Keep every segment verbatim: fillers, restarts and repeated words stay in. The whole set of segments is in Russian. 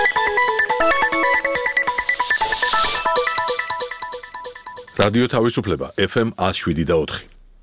რადიო თავისუფლება ეფ ემ one oh seven და four.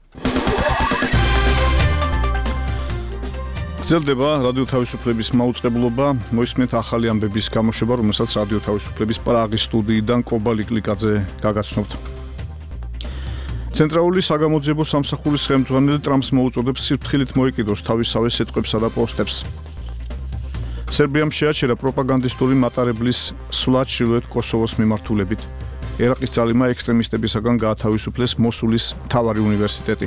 გრძელდება რადიო თავისუფლების მაუწყებლობა, მოისმენთ ახალი ამბების გამოშვება, რომელსაც რადიო თავისუფლების პრაღის სტუდიიდან კობა ლიკლიკაძე გაგაცნობთ. ცენტრალური საგამოძიებო სამსახურის ხელმძღვანელი ტრამპს მოუწოდებს სიფრთხილით მოეკიდოს თავისავე სიტყვებსა და პოსტებს. სერბიამ შეაჩერა პროპაგანდისტული მატარებლის სვლა ჩრდილოეთ კოსოვოს მიმართულებით. ერაყის ძალებმა ექსტრემისტებისაგან გაათავისუფლეს მოსულის მთავარი უნივერსიტეტი.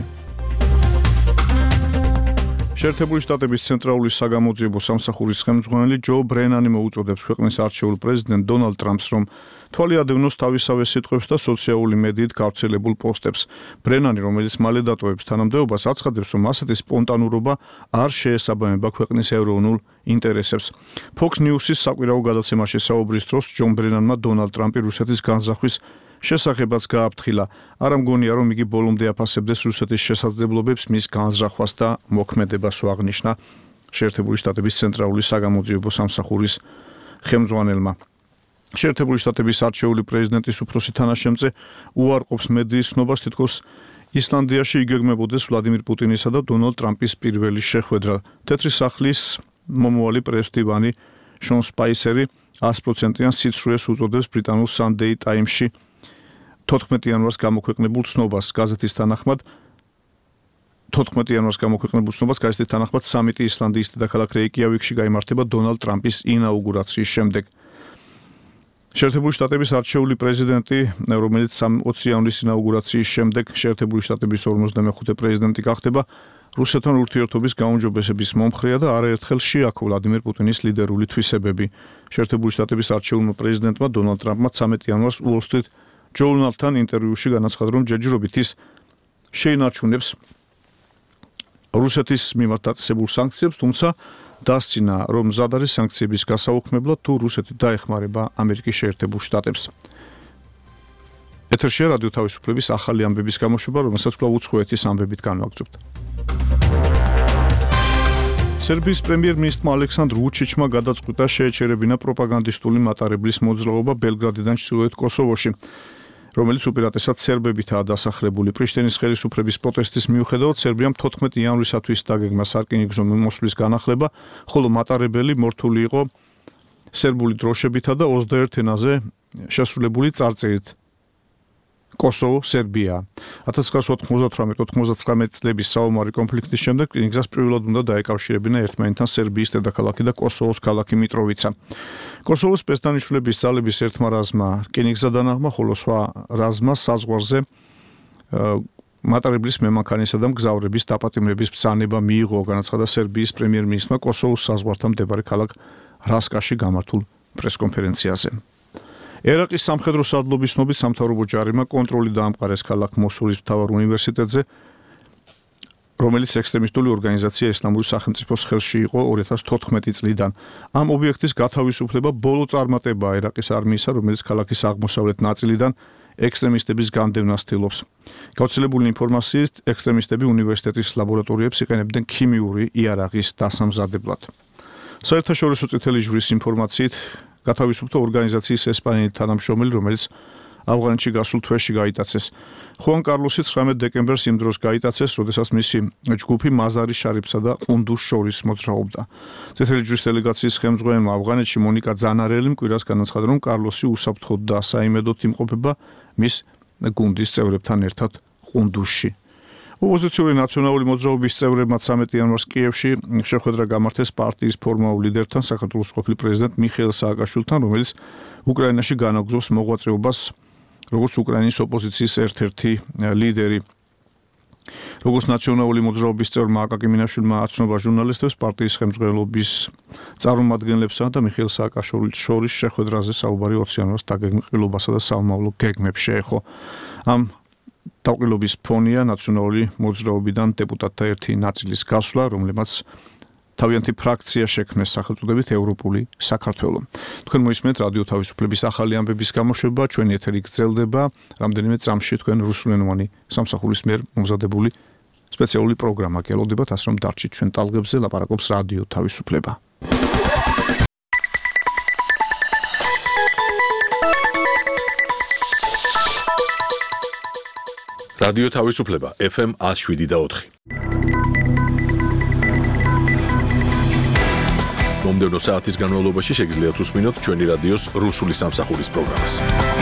შეერთებული შტატების ცენტრალური საგამოძიებო სამსახურის ხელმძღვანელი ჯო ბრენანი მოუწოდებს ქვეყნის არჩეულ პრეზიდენტ დონალდ ტრამპს, რომ თვალი ადევნოს თავისავე სიტყვებს და სოციალური მედიით გავრცელებულ პოსტებს. ბრენანი, რომელიც მალე დატოვებს თანამდებობას, აცხადებს, რომ ასეთი სპონტანურობა არ შეესაბამება ქვეყნის ეროვნულ ინტერესებს. Fox News-ის საკვირაო გადაცემაში საუბრის დროს ჯონ ბრენანმა დონალდ ტრამპი რუსეთის განზრახვის შესახებაც გააფრთხილა. არ ამგონია, რომ იგი ბოლომდე აფასებდეს რუსეთის შესაძლებლობებს მის განზრახვას და მოქმედებას აღნიშნა შეერთებული შტატების ცენტრალური საგამოძიებო სამსახურის ხელმძღვანელმა. შეერთებული შტატების არჩეული პრეზიდენტის უფროსი თანაშემწე უარყოფს მედიის ცნობას, თითქოს ისლანდიაში იგეგმებოდეს ვლადიმირ პუტინისა და დონალდ ტრამპის პირველი შეხვედრა. თეთრი სახლის მომავალი პრესდივანი შონ სპაისერი one hundred percent-იან სიცრუეს უწოდებს ბრიტანულ Sunday Times-ში თოთხმეტი იანვარს გამოქვეყნებულ ცნობას. გაზეთის თანახმად თოთხმეტი იანვარს გამოქვეყნებულ ცნობას გაზეთის თანახმად სამიტი ისლანდიის დედაქალაქ რეიკიავიკში გაიმართება დონალდ ტრამპის ინაუგურაციის შემდეგ. შეერთებული შტატების არჩეული პრეზიდენტი, რომელიც ოცი ივნისის ინაუგურაციის შემდეგ შეერთებული შტატების ორმოცდამეხუთე პრეზიდენტი გახდება, რუსეთთან ურთიერთობის გაუმჯობესების მომხრეა და არაერთხელ შეაქო ვლადიმირ პუტინის ლიდერული თვისებები. შეერთებული შტატების არჩეულმა პრეზიდენტმა დონალდ ტრამპმა ცამეტი იანვარს Wall Street Journal-თან ინტერვიუში განაცხადა, რომ ჯერჯერობით ის შეინარჩუნებს რუსეთის მიმართ დაწესებულ სანქციებს, თუმცა დასცინა, რომ მზად არის სანქციების გასაუქმებლად, თუ რუსეთი დაეხმარება ამერიკის შეერთებულ შტატებს. ეთერშია რადიო თავისუფლების ახალი ამბების გამოშვება, რომელსაც კვლავ უცხოეთის ამბებით განვაგრძობთ. სერბიის პრემიერ-მინისტრმა ალექსანდრ ვუჩიჩმა გადაწყვიტა შეეჩერებინა პროპაგანდისტული მატარებლის მოძრაობა ბელგრადიდან ჩრდილოეთ კოსოვოში, რომელიც უპირატესად სერბებითაა დასახლებული. პრიშტინის ხელისუფლების პროტესტის მიუხედავად სერბიამ თოთხმეტი იანვრისათვის დაგეგმა სარკინიგზო მოსვლის განახლება, ხოლო მატარებელი მორთული იყო სერბული დროშებითა და ოცდაერთ ენაზე შესრულებული წარწერით. კოსოვო, სერბია. one thousand nine hundred eighty-eight ninety-nine წლების საომარი კონფლიქტის შემდეგ რკინიგზას პირველად უნდა დაეკავშირებინა ერთმანეთთან სერბიის დედაქალაქი და კოსოვოს ქალაქი მიტროვიცა. კოსოვოს სპეცდანიშნულების ძალების ერთმა რაზმა რკინიგზა დანაღმა, ხოლო სხვა რაზმა საზღვარზე მატარებლის მემანქანისა და მგზავრების დაპატიმრების ბრძანება მიიღო, განაცხადა სერბიის პრემიერ-მინისტრმა კოსოვოს საზღვართან მდებარე ქალაქ რასკაში გამართულ პრესკონფერენციაზე. ერაყის სამხედრო სარდლობის ცნობით სამთავრობო ჯარებმა კონტროლი დაამყარეს ქალაქ მოსულის მთავარ უნივერსიტეტზე, რომელიც ექსტრემისტული ორგანიზაცია ისლამური სახელმწიფოს ხელში იყო ორი ათას თოთხმეტი წლიდან. ამ ობიექტის გათავისუფლება ბოლო წარმატებაა ერაყის არმიისა, რომელიც ქალაქის აღმოსავლეთ ნაწილიდან ექსტრემისტების განდევნას ცდილობს. გავრცელებული ინფორმაციით, ექსტრემისტები უნივერსიტეტის ლაბორატორიებს იყენებდნენ ქიმიური იარაღის დასამზადებლად. საერთაშორისო წითელი ჯვრის ინფორმაციით, გათავისუფლდა ორგანიზაციის ესპანელი თანამშრომელი, რომელიც ავღანეთში გასულ თვეში გაიტაცეს. ხუან კარლოსი ცხრამეტ დეკემბერს იმ დროს გაიტაცეს, როდესაც მისი ჯგუფი მაზარი შარიფსა და ყუნდუს შორის მოძრაობდა. წითელი ჯვრის დელეგაციის ხელმძღვანელმა ავღანეთში მონიკა ძანარელიმ კვირას განაცხადა, რომ კარლოსი უსაფრთხოდ და საიმედოდ იმყოფება მის გუნდის წევრებთან ერთად ყუნდუსში. ოპოზიციური ნაციონალური მოძრაობის წევრებმა ცამეტი იანვარს კიევში შეხვედრა გამართეს პარტიის ფორმალურ ლიდერთან, საქართველოს ყოფილ პრეზიდენტ მიხეილ სააკაშვილთან, რომელიც უკრაინაში განაგრძობს მოღვაწეობას როგორც უკრაინის ოპოზიციის ერთ-ერთი ლიდერი. როგორც ნაციონალური მოძრაობის წევრმა აკაკი მინაშვილმა აცნობა ჟურნალისტებს პარტიის ხელმძღვანელობის წარმომადგენლებსა და მიხეილ სააკაშვილის შორის შეხვედრაზე საუბარი ოცი იანვარს დაგეგმილ ყრილობასა და სამომავლო გეგმებს შეეხო. ამ დაყრილობის ფონია ნაციონალური მოძრაობიდან დეპუტატთა ერთი ნაწილის გასვლა, რომლებმაც თავიანთი ფრაქცია შექმნეს სახელწოდებით ევროპული საქართველო. თქვენ მოისმენთ რადიო თავისუფლების ახალი ამბების გამოშვება, ჩვენი ეთერი გრძელდება, რამდენიმე წამში თქვენ რუსულენოვანი სამსახურის მიერ მომზადებული სპეციალური პროგრამა გელოდებათ, ასე რომ დარჩით ჩვენ ტალღებზე, ლაპარაკობს რადიო თავისუფლება. რადიო თავისუფლება ეფ ემ one oh seven და four. მომდევნო საათის განმავლობაში შეგიძლიათ უსმინოთ ჩვენი რადიოს რუსული სამსახურის პროგრამას.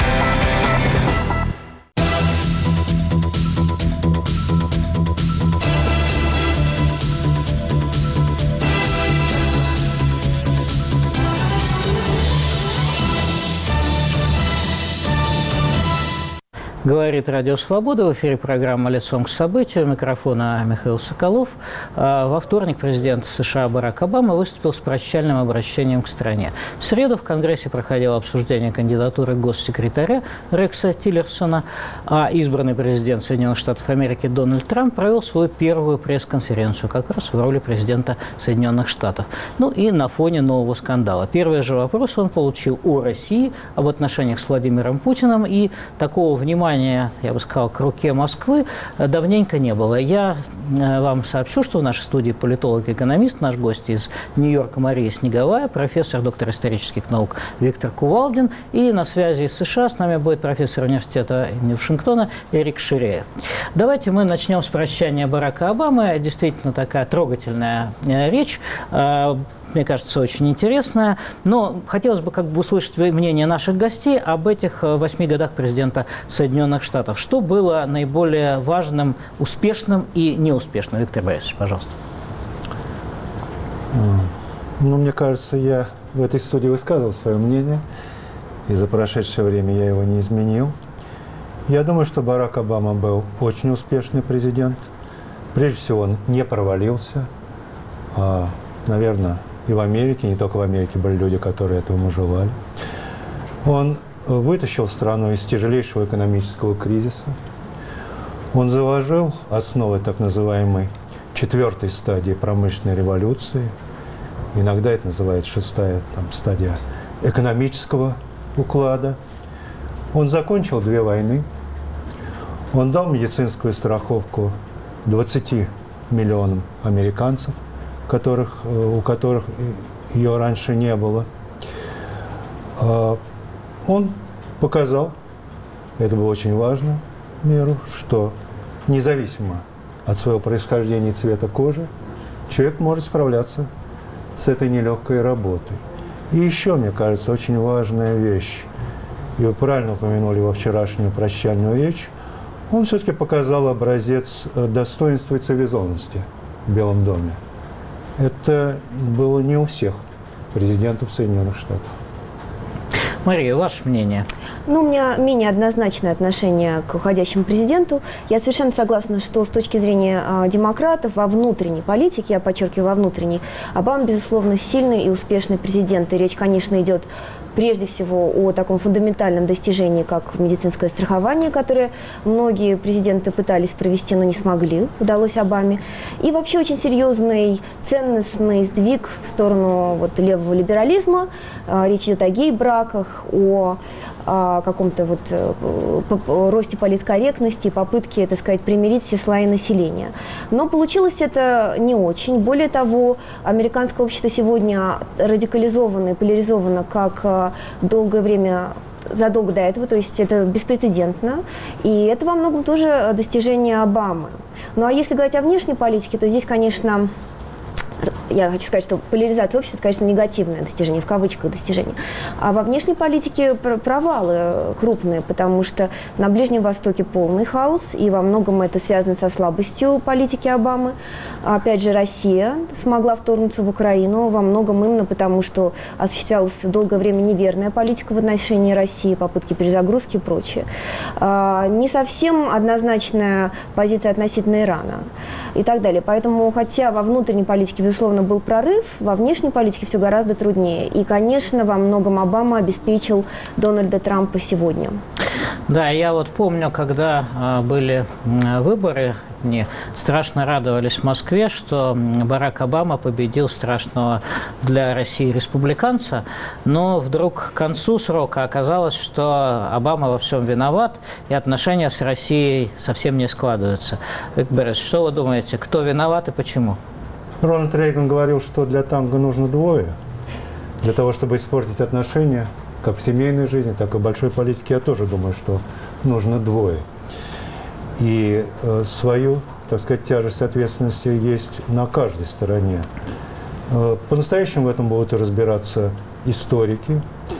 Говорит Радио Свобода. В эфире программа «Лицом к событию». У микрофона Михаил Соколов. Во вторник президент США Барак Обама выступил с прощальным обращением к стране. В среду в Конгрессе проходило обсуждение кандидатуры госсекретаря Рекса Тиллерсона, а избранный президент Соединенных Штатов Америки Дональд Трамп провел свою первую пресс-конференцию как раз в роли президента Соединенных Штатов. Ну и на фоне нового скандала. Первый же вопрос он получил о России, об отношениях с Владимиром Путиным, и такого внимания, я бы сказал, к руке Москвы давненько не было. Я вам сообщу, что в нашей студии политолог-экономист, наш гость из Нью-Йорка Мария Снеговая, профессор, доктор исторических наук Виктор Кувалдин, и на связи из США с нами будет профессор университета имени Вашингтона Эрик Ширеев. Давайте мы начнем с прощания Барака Обамы. Действительно такая трогательная речь. Мне кажется, очень интересная. Но хотелось бы как бы услышать мнение наших гостей об этих восьми годах президента Соединенных Штатов. Что было наиболее важным, успешным и неуспешным? Виктор Борисович, пожалуйста. Ну, мне кажется, я в этой студии высказывал свое мнение, и за прошедшее время я его не изменил. Я думаю, что Барак Обама был очень успешный президент. Прежде всего, он не провалился. А, наверное, и в Америке, не только в Америке, были люди, которые этого ему желали. Он вытащил страну из тяжелейшего экономического кризиса. Он заложил основы так называемой четвертой стадии промышленной революции. Иногда это называют шестая там, стадия экономического уклада. Он закончил две войны. Он дал медицинскую страховку двадцати миллионам американцев, которых, у которых ее раньше не было. Он показал, это было очень важно, миру, что независимо от своего происхождения и цвета кожи, человек может справляться с этой нелегкой работой. И еще, мне кажется, очень важная вещь, и вы правильно упомянули во вчерашнюю прощальную речь, он все-таки показал образец достоинства и цивилизованности в Белом доме. Это было не у всех президентов Соединенных Штатов. Мария, ваше мнение? Ну, у меня менее однозначное отношение к уходящему президенту. Я совершенно согласна, что с точки зрения э, демократов во внутренней политике, я подчеркиваю, во внутренней, Обама, безусловно, сильный и успешный президент. И речь, конечно, идет прежде всего о таком фундаментальном достижении, как медицинское страхование, которое многие президенты пытались провести, но не смогли, удалось Обаме. И вообще очень серьезный ценностный сдвиг в сторону вот, левого либерализма. Речь идет о гей-браках, о о каком-то вот э, росте политкорректности, попытке, так сказать, примирить все слои населения. Но получилось это не очень. Более того, американское общество сегодня радикализовано и поляризовано как э, долгое время, задолго до этого, то есть это беспрецедентно. И это во многом тоже достижение Обамы. Ну а если говорить о внешней политике, то здесь, конечно, я хочу сказать, что поляризация общества, конечно, негативное достижение, в кавычках достижение. А во внешней политике провалы крупные, потому что на Ближнем Востоке полный хаос, и во многом это связано со слабостью политики Обамы. Опять же, Россия смогла вторгнуться в Украину, во многом именно потому, что осуществлялась долгое время неверная политика в отношении России, попытки перезагрузки и прочее. Не совсем однозначная позиция относительно Ирана и так далее. Поэтому, хотя во внутренней политике, безусловно, был прорыв, во внешней политике все гораздо труднее. И, конечно, во многом Обама обеспечил Дональда Трампа сегодня. Да, я вот помню, когда э, были э, выборы, мне страшно радовались в Москве, что Барак Обама победил страшного для России республиканца, но вдруг к концу срока оказалось, что Обама во всем виноват, и отношения с Россией совсем не складываются. Виктор Борисович, что вы думаете, кто виноват и почему? Рональд Рейган говорил, что для танго нужно двое. Для того, чтобы испортить отношения, как в семейной жизни, так и в большой политике, я тоже думаю, что нужно двое. И э, свою, так сказать, тяжесть ответственности есть на каждой стороне. Э, по-настоящему в этом будут и разбираться историки.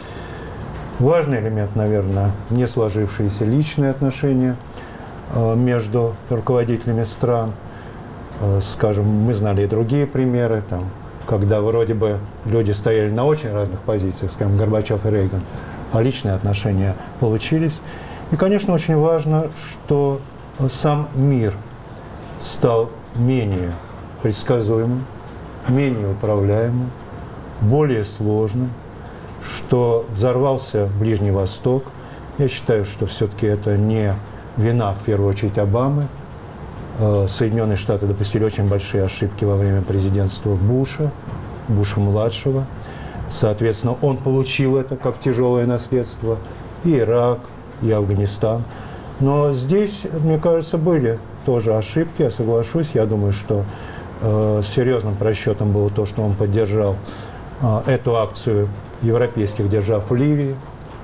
Важный элемент, наверное, не сложившиеся личные отношения э, между руководителями стран. Э, скажем, мы знали и другие примеры, там, когда вроде бы люди стояли на очень разных позициях, скажем, Горбачев и Рейган, а личные отношения получились. И, конечно, очень важно, что сам мир стал менее предсказуемым, менее управляемым, более сложным, что взорвался Ближний Восток. Я считаю, что все-таки это не вина, в первую очередь, Обамы. Соединенные Штаты допустили очень большие ошибки во время президентства Буша, Буша-младшего. Соответственно, он получил это как тяжелое наследство. И Ирак, и Афганистан. Но здесь, мне кажется, были тоже ошибки, я соглашусь. Я думаю, что э, серьезным просчетом было то, что он поддержал э, эту акцию европейских держав в Ливии.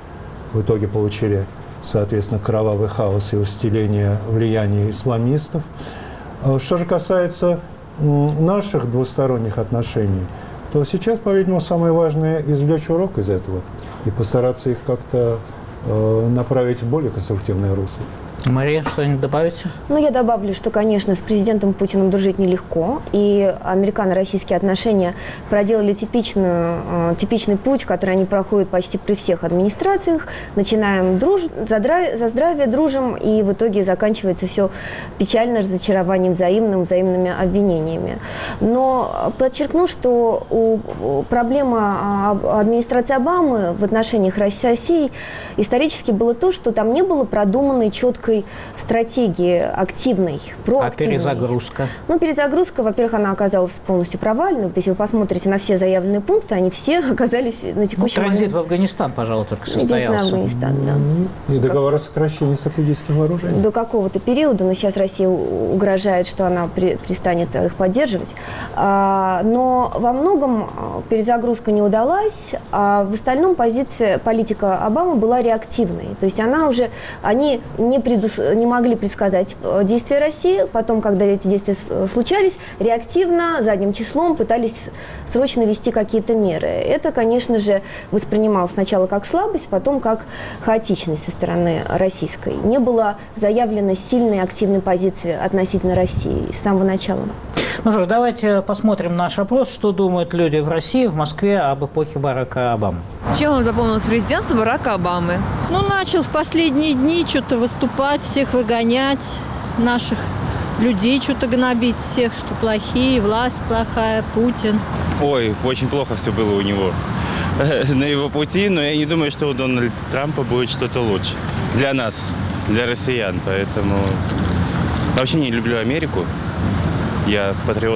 В итоге получили, соответственно, кровавый хаос и усиление влияния исламистов. Э, что же касается э, наших двусторонних отношений, то сейчас, по-видимому, самое важное – извлечь урок из этого и постараться их как-то э, направить в более конструктивное русло. Мария, что-нибудь добавите? Ну, я добавлю, что, конечно, с президентом Путиным дружить нелегко, и американо-российские отношения проделали типичную, э, типичный путь, который они проходят почти при всех администрациях. Начинаем друж... за, драв... за здравие, дружим, и в итоге заканчивается все печально, разочарованием взаимным, взаимными обвинениями. Но подчеркну, что у... проблема администрации Обамы в отношениях с Россией исторически было то, что там не было продуманной четкой стратегии активной, проактивной. А перезагрузка? Ну, перезагрузка, во-первых, она оказалась полностью провальной. Вот если вы посмотрите на все заявленные пункты, они все оказались на текущий ну, момент... транзит в Афганистан, пожалуй, только состоялся. Единственный Афганистан, да. И договор о сокращении стратегических вооружений. До какого-то периода, но сейчас Россия угрожает, что она при, перестанет их поддерживать. А, но во многом перезагрузка не удалась, а в остальном позиция, политика Обамы была реактивной. То есть она уже, они не предусмотрели, не могли предсказать действия России. Потом, когда эти действия случались, реактивно, задним числом пытались срочно ввести какие-то меры. Это, конечно же, воспринималось сначала как слабость, потом как хаотичность со стороны российской. Не было заявлено сильной активной позиции относительно России с самого начала. Ну что ж, давайте посмотрим наш опрос, что думают люди в России, в Москве об эпохе Барака Обамы. Чем вам запомнилось президентство Барака Обамы? Ну, начал в последние дни что-то выступать, всех выгонять, наших людей что-то гнобить, всех, что плохие, власть плохая, Путин. Ой, очень плохо все было у него на его пути, но я не думаю, что у Дональда Трампа будет что-то лучше для нас, для россиян, поэтому вообще не люблю Америку. Я патриот.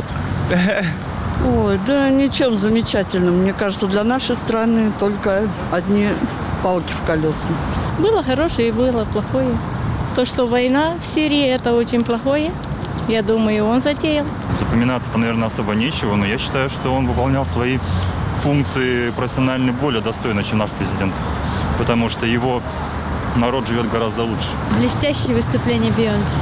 Ой, да ничем замечательным. Мне кажется, для нашей страны только одни палки в колеса. Было хорошее и было плохое. То, что война в Сирии, это очень плохое. Я думаю, он затеял. Запоминаться-то, наверное, особо нечего, но я считаю, что он выполнял свои функции профессионально более достойно, чем наш президент. Потому что его народ живет гораздо лучше. Блестящее выступление Бейонсе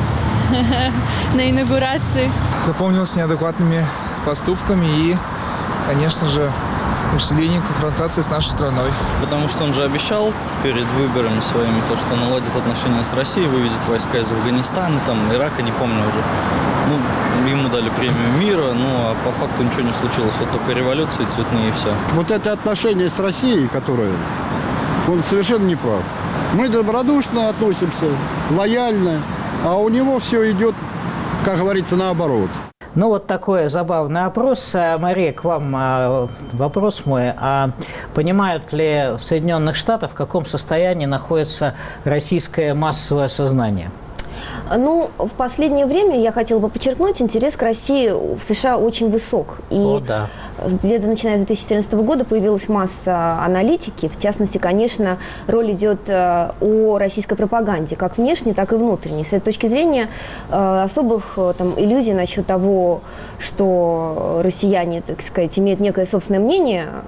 на инаугурации. Запомнился неадекватными поступками и, конечно же, усиление конфронтации с нашей страной. Потому что он же обещал перед выборами своими то, что наладит отношения с Россией, вывезет войска из Афганистана, там, Ирака, не помню уже. Ну, ему дали премию мира, ну, а по факту ничего не случилось. Вот только революции цветные и все. Вот это отношение с Россией, которое, он совершенно не прав. Мы добродушно относимся, лояльно, а у него все идет, как говорится, наоборот. Ну, вот такой забавный опрос. Мария, к вам вопрос мой. А понимают ли в Соединенных Штатах, в каком состоянии находится российское массовое сознание? Ну, в последнее время, я хотела бы подчеркнуть, интерес к России в США очень высок. И О, да. где-то начиная с две тысячи четырнадцатого года появилась масса аналитики. В частности, конечно, роль идет о российской пропаганде, как внешней, так и внутренней. С этой точки зрения особых там, иллюзий насчет того, что россияне, так сказать, имеют некое собственное мнение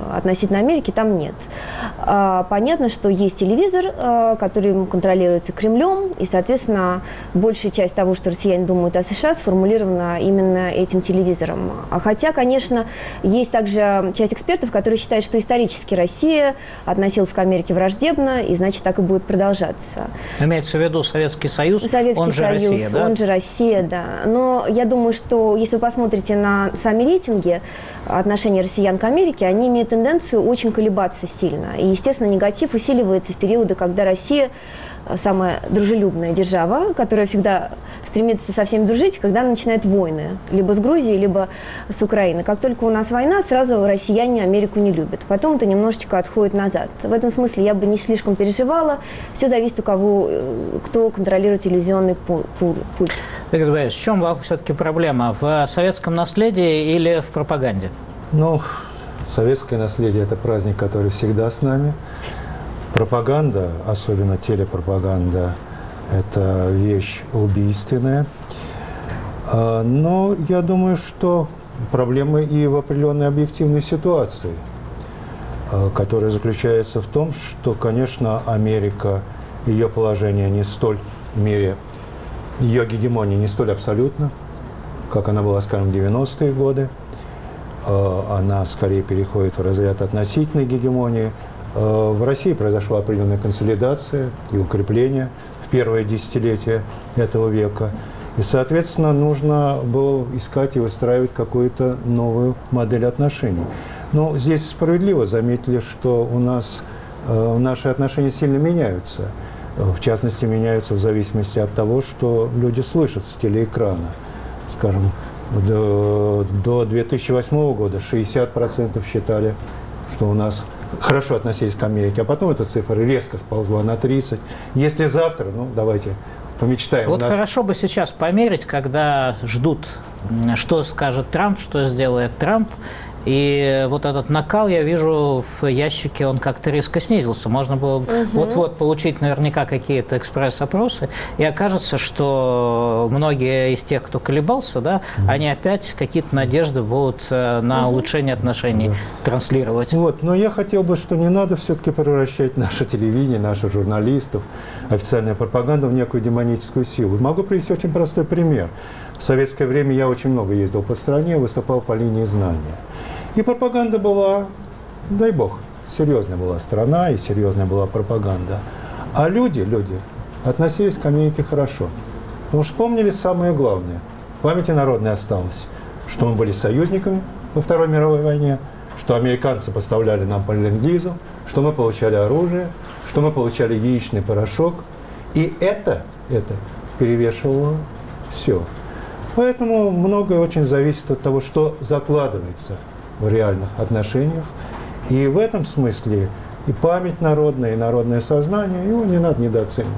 относительно Америки там нет. Понятно, что есть телевизор, который контролируется Кремлем, и, соответственно, большая часть того, что россияне думают о США, сформулирована именно этим телевизором. Хотя, конечно, есть также часть экспертов, которые считают, что исторически Россия относилась к Америке враждебно, и, значит, так и будет продолжаться. Имеется в виду Советский Союз, Советский он же Союз, Россия, да? он же Россия, да. Но я думаю, что если вы посмотрите на сами рейтинги отношения россиян к Америке, они имеют тенденцию очень колебаться сильно. И, естественно, негатив усиливается в периоды, когда Россия самая дружелюбная держава, которая всегда стремится со всеми дружить, когда начинает войны. Либо с Грузией, либо с Украиной. Как только у нас война, сразу россияне Америку не любят. Потом это немножечко отходит назад. В этом смысле я бы не слишком переживала. Все зависит у кого, кто контролирует телевизионный пульт. Виктор Борисович, в чем все-таки проблема? В советском наследии или в пропаганде? Ну, советское наследие – это праздник, который всегда с нами. Пропаганда, особенно телепропаганда, это вещь убийственная. Но я думаю, что проблемы и в определенной объективной ситуации, которая заключается в том, что, конечно, Америка, ее положение не столь в мире, ее гегемония не столь абсолютна, как она была, скажем, в девяностые годы. Она скорее переходит в разряд относительной гегемонии. В России произошла определенная консолидация и укрепление в первое десятилетие этого века. И, соответственно, нужно было искать и выстраивать какую-то новую модель отношений. Но здесь справедливо заметили, что у нас э, наши отношения сильно меняются. В частности, меняются в зависимости от того, что люди слышат с телеэкрана. Скажем, до, до две тысячи восьмого года шестьдесят процентов считали, что у нас хорошо относились к Америке, а потом эта цифра резко сползла на тридцать. Если завтра, ну, давайте помечтаем. Вот нас... хорошо бы сейчас померить, когда ждут, что скажет Трамп, что сделает Трамп. И вот этот накал, я вижу, в ящике он как-то резко снизился. Можно было угу. вот-вот получить наверняка какие-то экспресс-опросы, и окажется, что многие из тех, кто колебался, да, угу. они опять какие-то надежды будут на угу. улучшение отношений да. транслировать. Вот, но я хотел бы, что не надо все-таки превращать наше телевидение, наших журналистов, официальную пропаганду в некую демоническую силу. Могу привести очень простой пример. В советское время я очень много ездил по стране, выступал по линии знания. И пропаганда была, дай бог, серьезная была страна и серьезная была пропаганда. А люди, люди относились к Америке хорошо. Потому что помнили самое главное. В памяти народной осталось, что мы были союзниками во Второй мировой войне, что американцы поставляли нам по ленд-лизу, что мы получали оружие, что мы получали яичный порошок. И это, это перевешивало все. Поэтому многое очень зависит от того, что закладывается в реальных отношениях. И в этом смысле и память народная, и народное сознание, его не надо недооценивать.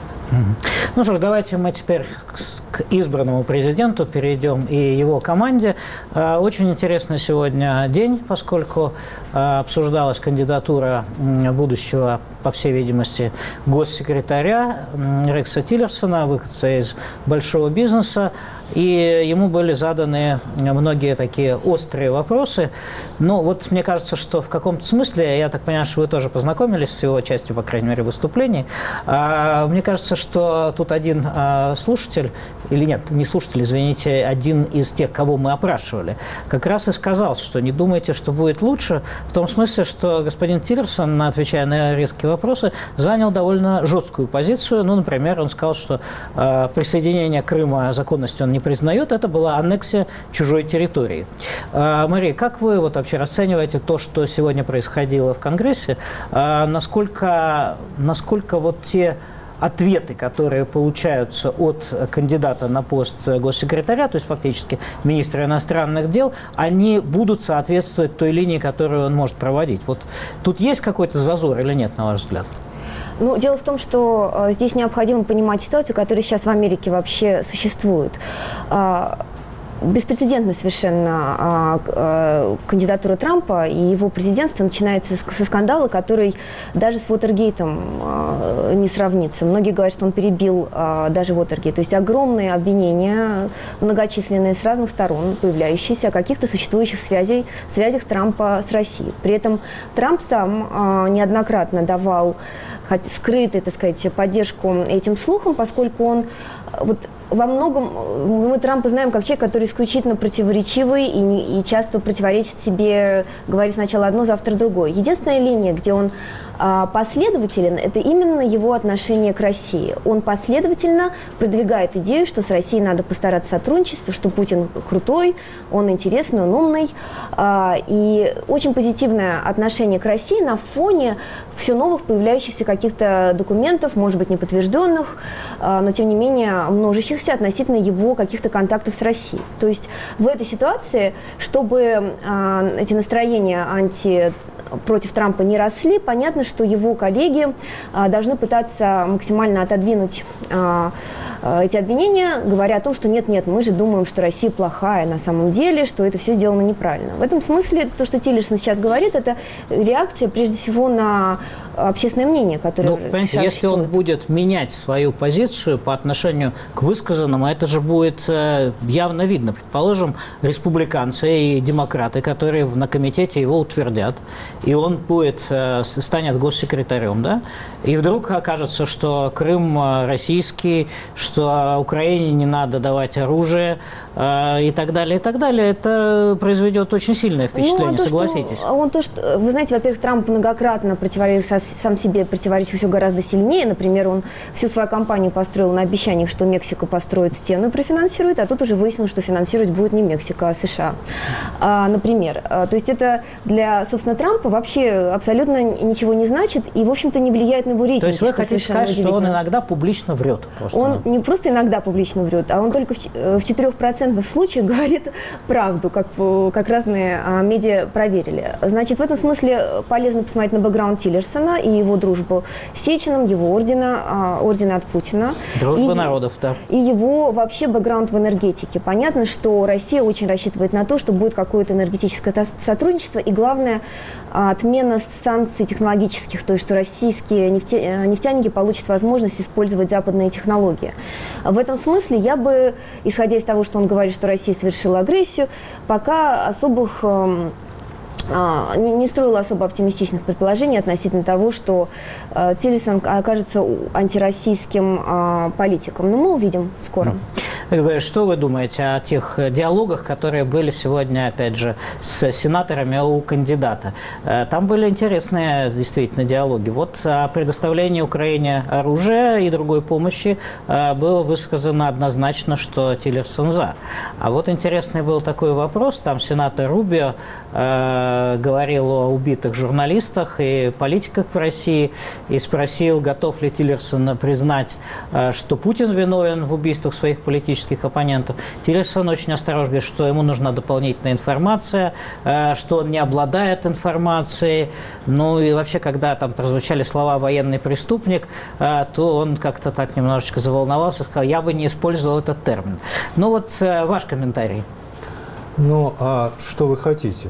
Ну что ж, давайте мы теперь к избранному президенту перейдем и его команде. Очень интересный сегодня день, поскольку обсуждалась кандидатура будущего, по всей видимости, госсекретаря Рекса Тиллерсона, выходца из большого бизнеса. И ему были заданы многие такие острые вопросы. Но вот мне кажется, что в каком-то смысле, я так понимаю, что вы тоже познакомились с его частью, по крайней мере, выступлений. Мне кажется, что тут один слушатель, или нет, не слушатель, извините, один из тех, кого мы опрашивали, как раз и сказал, что не думайте, что будет лучше, в том смысле, что господин Тиллерсон, отвечая на резкие вопросы, занял довольно жесткую позицию. Ну, например, он сказал, что присоединение Крыма законностью он не признает, это была аннексия чужой территории. Мария, как вы вот вообще расцениваете то, что сегодня происходило в Конгрессе? Насколько, насколько вот те ответы, которые получаются от кандидата на пост госсекретаря, то есть фактически министра иностранных дел, они будут соответствовать той линии, которую он может проводить? Вот тут есть какой-то зазор или нет, на ваш взгляд? Ну, дело в том, что э, здесь необходимо понимать ситуацию, которая сейчас в Америке вообще существует. Э, беспрецедентная совершенно а, а, кандидатура Трампа, и его президентство начинается со скандала, который даже с Уотергейтом а, не сравнится. Многие говорят, что он перебил а, даже Уотергейт. То есть огромные обвинения, многочисленные с разных сторон, появляющиеся о каких-то существующих связей, связях Трампа с Россией. При этом Трамп сам а, неоднократно давал скрытую, так сказать, поддержку этим слухам, поскольку он вот во многом, мы Трампа знаем как человек, который исключительно противоречивый и, и часто противоречит себе, говорит сначала одно, завтра другое. Единственная линия, где он а, последователен, это именно его отношение к России. Он последовательно продвигает идею, что с Россией надо постараться сотрудничать, что Путин крутой, он интересный, он умный. А, и очень позитивное отношение к России на фоне все новых появляющихся каких-то документов, может быть, неподтвержденных, а, но тем не менее множащихся относительно его каких-то контактов с Россией. То есть в этой ситуации, чтобы э, эти настроения анти против Трампа не росли, понятно, что его коллеги а, должны пытаться максимально отодвинуть а, а, эти обвинения, говоря о том, что нет-нет, мы же думаем, что Россия плохая на самом деле, что это все сделано неправильно. В этом смысле то, что Тиллерсон сейчас говорит, это реакция прежде всего на общественное мнение, которое ну, сейчас если существует. Он будет менять свою позицию по отношению к высказанному, это же будет э, явно видно. Предположим, республиканцы и демократы, которые на комитете его утвердят, и он будет, э, станет госсекретарем, да? И вдруг окажется, что Крым российский, что Украине не надо давать оружие э, и так далее, и так далее. Это произведет очень сильное впечатление, ну, а то, согласитесь. Что, он то, что, вы знаете, во-первых, Трамп многократно противоречил, сам себе противоречил все гораздо сильнее. Например, он всю свою кампанию построил на обещаниях, что Мексика построит стену и профинансирует, а тут уже выяснилось, что финансировать будет не Мексика, а США. А, например. А, то есть это для, собственно, Трампа вообще абсолютно ничего не значит и, в общем-то, не влияет на его рейтинг. То есть вы хотите сказать, что он иногда публично врет? Просто. Он не просто иногда публично врет, а он только в четырёх процентах случаев говорит правду, как, как разные а, медиа проверили. Значит, в этом смысле полезно посмотреть на бэкграунд Тиллерсона и его дружбу с Сечиным, его ордена, а, ордена от Путина. Дружба и, народов, да. И его вообще бэкграунд в энергетике. Понятно, что Россия очень рассчитывает на то, что будет какое-то энергетическое сотрудничество, и главное, отмена санкций технологических, то есть что российские нефте, нефтяники получат возможность использовать западные технологии. В этом смысле я бы, исходя из того, что он говорит, что Россия совершила агрессию, пока особых... Не, не строила особо оптимистичных предположений относительно того, что э, Тиллерсон окажется антироссийским э, политиком. Но мы увидим скоро. Что вы думаете о тех диалогах, которые были сегодня, опять же, с сенаторами у кандидата? Там были интересные действительно диалоги. Вот о предоставлении Украине оружия и другой помощи было высказано однозначно, что Тиллерсон за. А вот интересный был такой вопрос. Там сенатор Рубио говорил о убитых журналистах и политиках в России и спросил, готов ли Тиллерсон признать, что Путин виновен в убийствах своих политических оппонентов. Тиллерсон очень осторожно говорит, что ему нужна дополнительная информация, что он не обладает информацией. Ну и вообще, когда там прозвучали слова «военный преступник», то он как-то так немножечко заволновался, сказал, я бы не использовал этот термин. Ну вот ваш комментарий. Ну, а что вы хотите?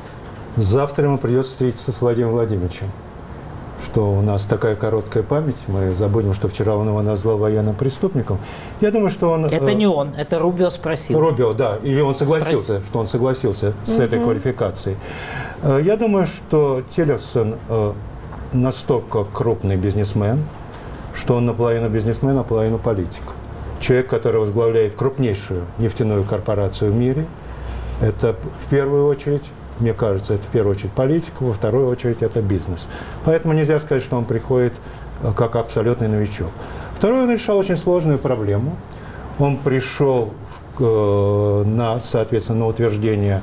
Завтра ему придется встретиться с Владимиром Владимировичем. Что у нас такая короткая память, мы забудем, что вчера он его назвал военным преступником. Я думаю, что он... Это э, не он, это Рубио спросил. Рубио, да, или он согласился, Спрос... что он согласился с этой угу. квалификацией. Э, я думаю, что Тиллерсон э, настолько крупный бизнесмен, что он наполовину бизнесмен, наполовину политик. Человек, который возглавляет крупнейшую нефтяную корпорацию в мире, это в первую очередь... Мне кажется, это в первую очередь политика, во вторую очередь это бизнес. Поэтому нельзя сказать, что он приходит как абсолютный новичок. Второе, он решал очень сложную проблему. Он пришел в, на, соответственно, на утверждение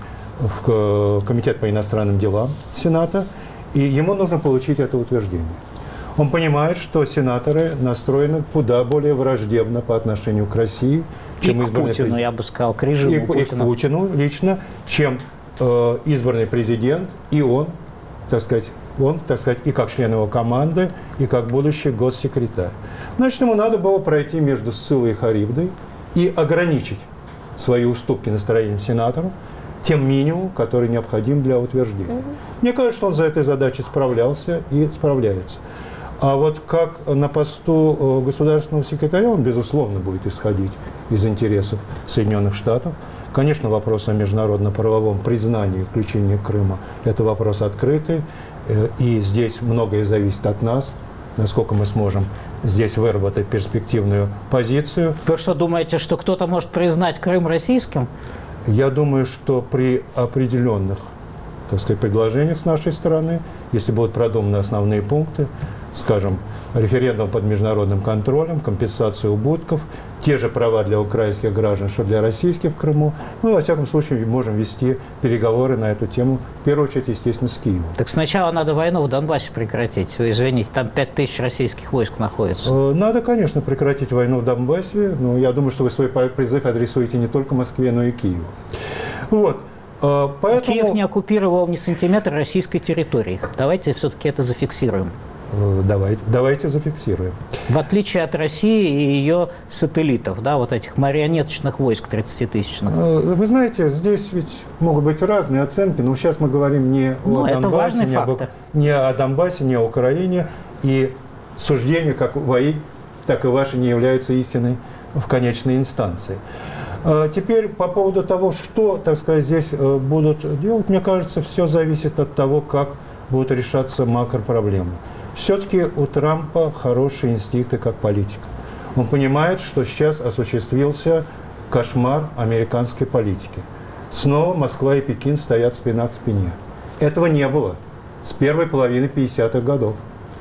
в Комитет по иностранным делам Сената, и ему нужно получить это утверждение. Он понимает, что сенаторы настроены куда более враждебно по отношению к России, чем и к избранный Путину, президент. я бы сказал, к режиму и, Путина. И к Путину лично, чем избранный президент, и он, так сказать, он, так сказать, и как член его команды, и как будущий госсекретарь. Значит, ему надо было пройти между Сциллой и Харибдой и ограничить свои уступки настроением сенаторов, тем минимум, который необходим для утверждения. Угу. Мне кажется, что он за этой задачей справлялся и справляется. А вот как на посту государственного секретаря он, безусловно, будет исходить из интересов Соединенных Штатов. Конечно, вопрос о международно-правовом признании включения Крыма – это вопрос открытый, и здесь многое зависит от нас, насколько мы сможем здесь выработать перспективную позицию. Вы что, думаете, что кто-то может признать Крым российским? Я думаю, что при определенных, так сказать, предложениях с нашей стороны, если будут продуманы основные пункты, скажем, референдум под международным контролем, компенсация убытков, те же права для украинских граждан, что для российских в Крыму, мы, во всяком случае, можем вести переговоры на эту тему, в первую очередь, естественно, с Киевом. Так сначала надо войну в Донбассе прекратить. Вы извините, там пять тысяч российских войск находится. Надо, конечно, прекратить войну в Донбассе, но я думаю, что вы свой призыв адресуете не только Москве, но и Киеву. Вот. Поэтому... Киев не оккупировал ни сантиметра российской территории. Давайте все-таки это зафиксируем. Давайте, давайте зафиксируем. В отличие от России и ее сателлитов, да, вот этих марионеточных войск тридцатитысячных. Вы знаете, здесь ведь могут быть разные оценки, но сейчас мы говорим не ну, о Донбассе, не, об, не о Донбассе, не о Украине, и суждения как мои, так и ваши не являются истиной в конечной инстанции. Теперь по поводу того, что, так сказать, здесь будут делать, мне кажется, все зависит от того, как будут решаться макропроблемы. Все-таки у Трампа хорошие инстинкты как политика. Он понимает, что сейчас осуществился кошмар американской политики. Снова Москва и Пекин стоят спина к спине. Этого не было с первой половины пятидесятых годов.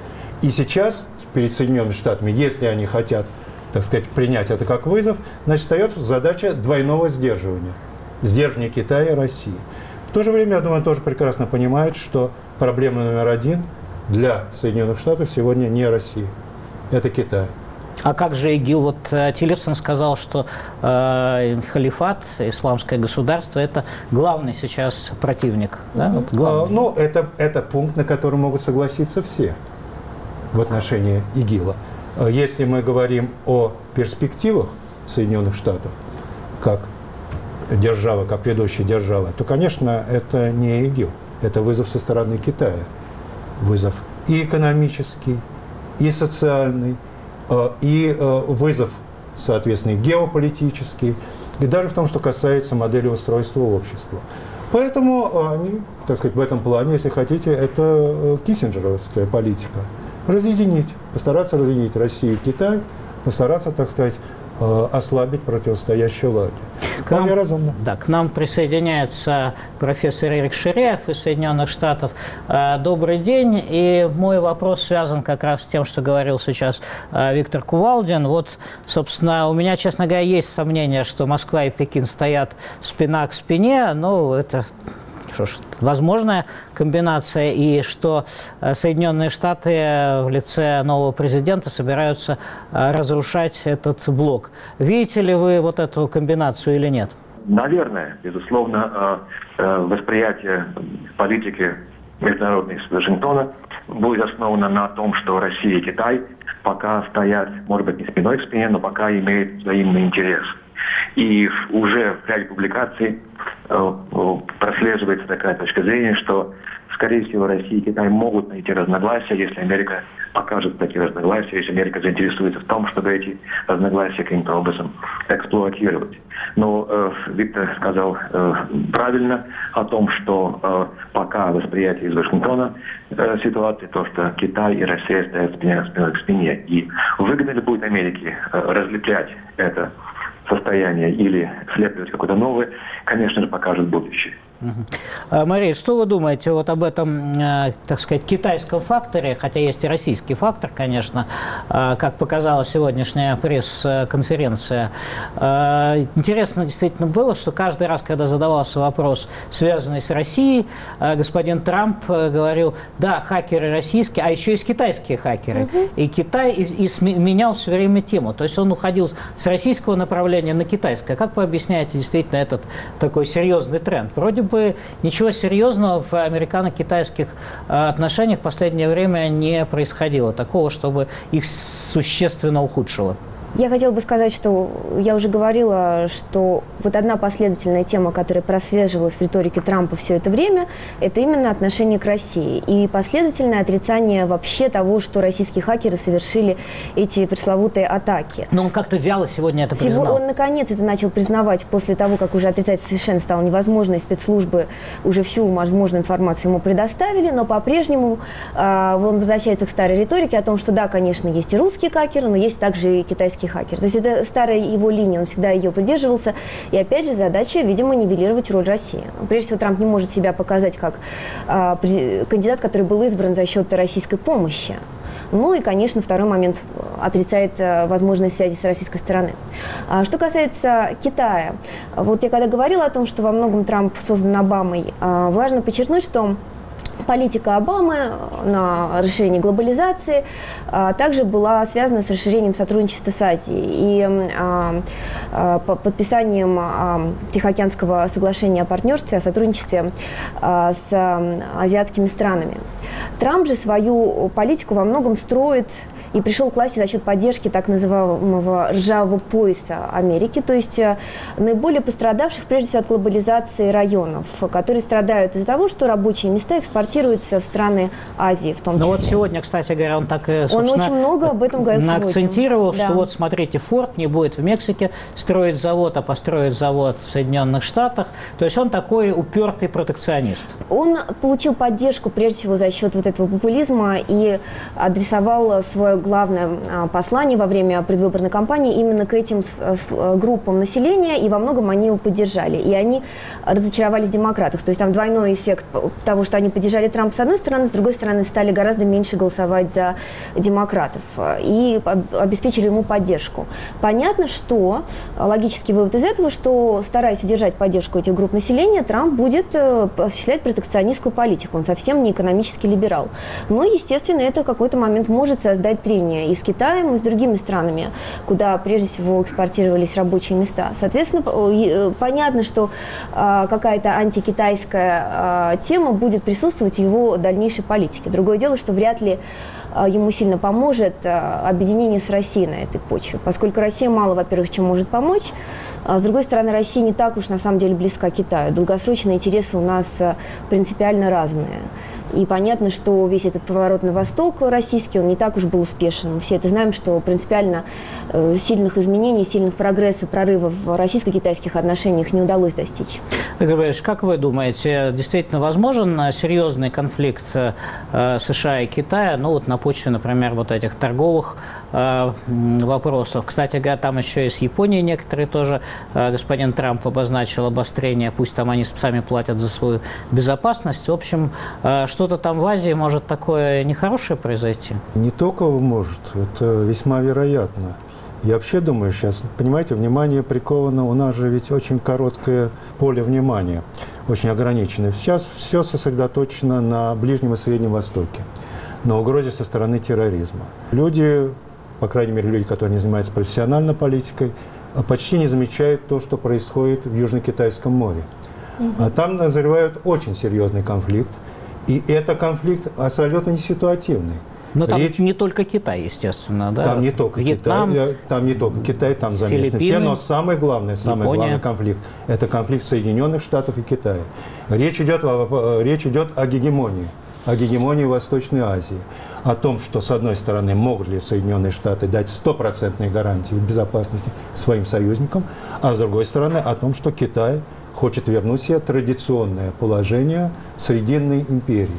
И сейчас перед Соединенными Штатами, если они хотят, так сказать, принять это как вызов, значит, встает задача двойного сдерживания. Сдерживания Китая и России. В то же время, я думаю, он тоже прекрасно понимает, что проблема номер один для Соединенных Штатов сегодня не Россия, это Китай. А как же ИГИЛ? Вот Тиллерсон сказал, что э, халифат, исламское государство, это главный сейчас противник. Да? Вот главный. А, ну, это, это пункт, на который могут согласиться все в отношении ИГИЛа. Если мы говорим о перспективах Соединенных Штатов, как держава, как ведущая держава, то, конечно, это не ИГИЛ, это вызов со стороны Китая. Вызов и экономический, и социальный, и вызов, соответственно, геополитический, и даже в том, что касается модели устройства общества. Поэтому они, так сказать, в этом плане, если хотите, это киссинджеровская политика. Разъединить, постараться разъединить Россию и Китай, постараться, так сказать, ослабить противостоящий лагерь. К нам, разумно. Да, к нам присоединяется профессор Эрик Ширяев из Соединенных Штатов. Добрый день. И мой вопрос связан как раз с тем, что говорил сейчас Виктор Кувалдин. Вот, собственно, у меня, честно говоря, есть сомнение, что Москва и Пекин стоят спина к спине. Но это... Что ж, возможная комбинация, и что Соединенные Штаты в лице нового президента собираются разрушать этот блок. Видите ли вы вот эту комбинацию или нет? Наверное, безусловно, восприятие политики международной с Вашингтона будет основано на том, что Россия и Китай пока стоят, может быть, не спиной к спине, но пока имеют взаимный интерес. И уже в ряде публикаций э, прослеживается такая точка зрения, что, скорее всего, Россия и Китай могут найти разногласия, если Америка покажет такие разногласия, если Америка заинтересуется в том, чтобы эти разногласия каким-то образом эксплуатировать. Но э, Виктор сказал э, правильно о том, что э, пока восприятие из Вашингтона э, ситуации, то, что Китай и Россия стоят спиной к спине. И выгодно ли будет Америке э, разлеплять это состояние или слепливать какое-то новое, конечно же, покажет будущее. Угу. Мария, что вы думаете вот об этом, так сказать, китайском факторе, хотя есть и российский фактор, конечно, как показала сегодняшняя пресс-конференция. Интересно действительно было, что каждый раз, когда задавался вопрос, связанный с Россией, господин Трамп говорил, да, хакеры российские, а еще есть китайские хакеры. Угу. И Китай и, и менял все время тему. То есть он уходил с российского направления на китайское. Как вы объясняете действительно этот такой серьезный тренд? Вроде бы ничего серьезного в американо-китайских отношениях в последнее время не происходило. Такого, чтобы их существенно ухудшило. Я хотела бы сказать, что я уже говорила, что вот одна последовательная тема, которая прослеживалась в риторике Трампа все это время, это именно отношение к России. И последовательное отрицание вообще того, что российские хакеры совершили эти пресловутые атаки. Но он как-то вяло сегодня это признал. Он наконец это начал признавать после того, как уже отрицать совершенно стало невозможно, и спецслужбы уже всю возможную информацию ему предоставили, но по-прежнему э, он возвращается к старой риторике о том, что да, конечно, есть и русские хакеры, но есть также и китайские хакеры. То есть это старая его линия, он всегда ее придерживался. И опять же задача, видимо, нивелировать роль России. Прежде всего, Трамп не может себя показать как э, кандидат, который был избран за счет российской помощи. Ну и, конечно, второй момент отрицает э, возможные связи с российской стороны. А что касается Китая, вот я когда говорила о том, что во многом Трамп создан Обамой, э, важно подчеркнуть, что политика Обамы на расширение глобализации а, также была связана с расширением сотрудничества с Азией и а, а, подписанием а, Тихоокеанского соглашения о партнерстве, о сотрудничестве а, с а, азиатскими странами. Трамп же свою политику во многом строит и пришел к власти за счет поддержки так называемого ржавого пояса Америки, то есть наиболее пострадавших прежде всего от глобализации районов, которые страдают из-за того, что рабочие места экспортируются в страны Азии в том числе. Ну вот сегодня, кстати говоря, он так и, он очень много об этом говорит сегодня. Акцентировал, Да. что вот смотрите, Форд не будет в Мексике строить завод, а построит завод в Соединенных Штатах. То есть он такой упертый протекционист. Он получил поддержку прежде всего за счет вот этого популизма и адресовал свое главное послание во время предвыборной кампании именно к этим группам населения, и во многом они его поддержали. И они разочаровались в демократах. То есть там двойной эффект того, что они поддержали Трампа с одной стороны, с другой стороны стали гораздо меньше голосовать за демократов и обеспечили ему поддержку. Понятно, что логический вывод из этого, что стараясь удержать поддержку этих групп населения, Трамп будет осуществлять протекционистскую политику. Он совсем не экономический либерал. Но, естественно, это в какой-то момент может создать трения и с Китаем, и с другими странами, куда прежде всего экспортировались рабочие места. Соответственно, понятно, что э, какая-то антикитайская э, тема будет присутствовать в его дальнейшей политике. Другое дело, что вряд ли э, ему сильно поможет э, объединение с Россией на этой почве, поскольку Россия мало, во-первых, чем может помочь. А с другой стороны, Россия не так уж на самом деле близка к Китаю. Долгосрочные интересы у нас э, принципиально разные. И понятно, что весь этот поворот на восток российский, он не так уж был успешен. Мы все это знаем, что принципиально э, сильных изменений, сильных прогрессов, прорывов в российско-китайских отношениях не удалось достичь. Игорь Борисович, как вы думаете, действительно возможен серьезный конфликт э, США и Китая, ну вот на почве, например, вот этих торговых э, вопросов? Кстати говоря, там еще и с Японией некоторые тоже э, господин Трамп обозначил обострение, пусть там они сами платят за свою безопасность. В общем, э, что-то там в Азии может такое нехорошее произойти? Не только может, это весьма вероятно. Я вообще думаю, сейчас, понимаете, внимание приковано, у нас же ведь очень короткое поле внимания, очень ограниченное. Сейчас все сосредоточено на Ближнем и Среднем Востоке, на угрозе со стороны терроризма. Люди, по крайней мере, люди, которые не занимаются профессиональной политикой, почти не замечают то, что происходит в Южно-Китайском море. А там назревает очень серьезный конфликт. И это конфликт абсолютно не ситуативный. Но там Речь... не только Китай, естественно, да? Там не только Вьетнам, Китай, там не только Китай, там замешаны все, но самый главный, самый Япония. главный конфликт – это конфликт Соединенных Штатов и Китая. Речь идет о, речь идет о гегемонии, о гегемонии Восточной Азии, о том, что, с одной стороны, могут ли Соединенные Штаты дать стопроцентные гарантии безопасности своим союзникам, а с другой стороны, о том, что Китай хочет вернуть себе традиционное положение Срединной империи.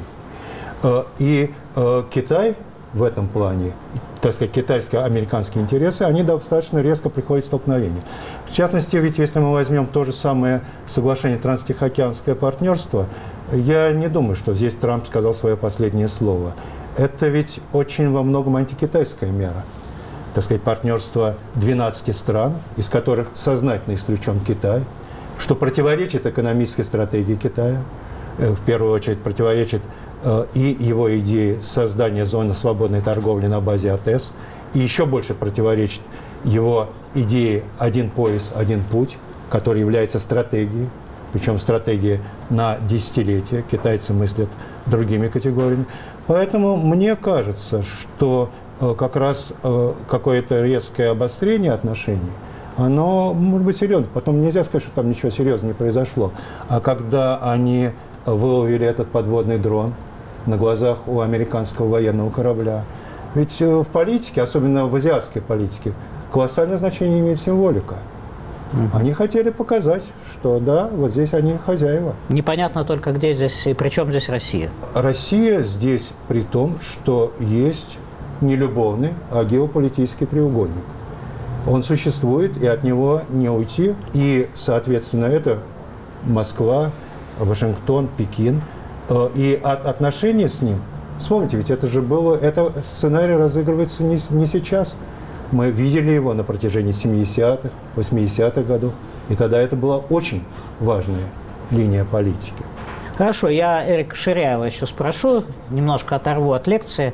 И Китай в этом плане, так сказать, китайско-американские интересы, они достаточно резко приходят в столкновение. В частности, ведь если мы возьмем то же самое соглашение Транстихоокеанское партнерство, я не думаю, что здесь Трамп сказал свое последнее слово. Это ведь очень во многом антикитайская мера. Так сказать, партнерство двенадцати стран, из которых сознательно исключен Китай, что противоречит экономической стратегии Китая, в первую очередь противоречит э, и его идее создания зоны свободной торговли на базе АТЭС, и еще больше противоречит его идее «один пояс, один путь», который является стратегией, причем стратегия на десятилетия. Китайцы мыслят другими категориями. Поэтому мне кажется, что как раз какое-то резкое обострение отношений, оно может быть серьезно. Потом нельзя сказать, что там ничего серьезного не произошло. А когда они выловили этот подводный дрон на глазах у американского военного корабля, ведь в политике, особенно в азиатской политике, колоссальное значение имеет символика. Они хотели показать, что да, вот здесь они хозяева. Непонятно только, где здесь и при чем здесь Россия. Россия здесь при том, что есть не любовный, а геополитический треугольник. Он существует, и от него не уйти. И, соответственно, это Москва, Вашингтон, Пекин. И от отношения с ним, вспомните, ведь это же было, это сценарий разыгрывается не, не сейчас. Мы видели его на протяжении семидесятых, восьмидесятых годов. И тогда это была очень важная линия политики. Хорошо, я Эрика Ширяева еще спрошу, немножко оторву от лекции.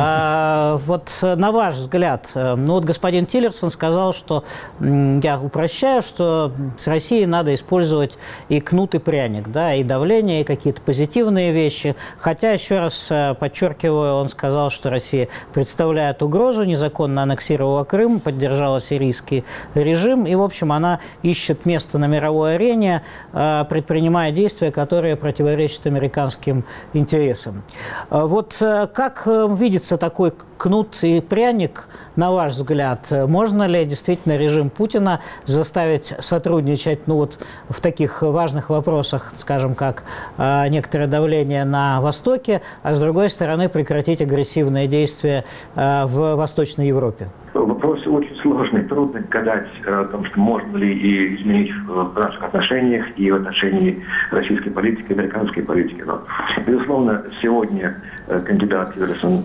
А, вот на ваш взгляд, ну вот господин Тиллерсон сказал, что, я упрощаю, что с Россией надо использовать и кнут, и пряник, да, и давление, и какие-то позитивные вещи. Хотя, еще раз подчеркиваю, он сказал, что Россия представляет угрозу, незаконно аннексировала Крым, поддержала сирийский режим, и, в общем, она ищет место на мировой арене, предпринимая действия, которые противоположны противоречит американским интересам. Вот как видится такой кнут и пряник, на ваш взгляд? Можно ли действительно режим Путина заставить сотрудничать ну, вот, в таких важных вопросах, скажем, как некоторое давление на Востоке, а с другой стороны прекратить агрессивные действия в Восточной Европе? Вопрос очень сложный, трудно гадать о том, что можно ли и изменить в наших отношениях и в отношении российской политики и американской политики. Но, безусловно, сегодня кандидат Тиллерсон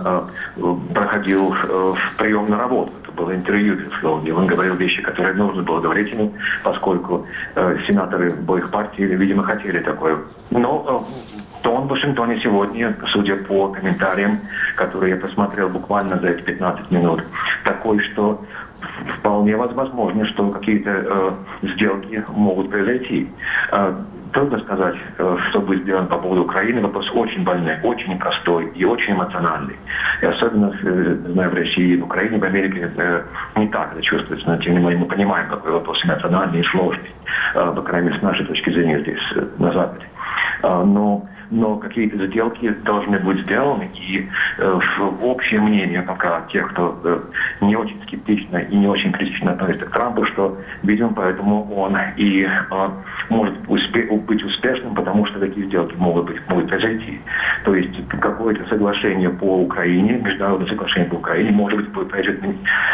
проходил в прием на работу. Это было интервью, безусловно, и он говорил вещи, которые нужно было говорить ему, поскольку сенаторы обоих партий, видимо, хотели такое. Но тон в Вашингтоне сегодня, судя по комментариям, которые я посмотрел буквально за эти пятнадцать минут, такой, что вполне возможно, что какие-то э, сделки могут произойти. Э, трудно сказать, э, что будет сделано по поводу Украины. Вопрос очень больной, очень непростой и очень эмоциональный. И особенно, э, знаю, в России, в Украине, в Америке э, не так это чувствуется. Но тем не менее мы понимаем, какой вопрос эмоциональный и сложный. Э, по крайней мере, с нашей точки зрения здесь, э, на Западе. Э, но Но какие-то сделки должны быть сделаны, и э, общее мнение пока тех, кто э, не очень скептично и не очень критично относится к Трампу, что, видимо, поэтому он и э, может успе- быть успешным, потому что такие сделки могут быть, могут произойти. То есть какое-то соглашение по Украине, международное соглашение по Украине, может быть, будет произойти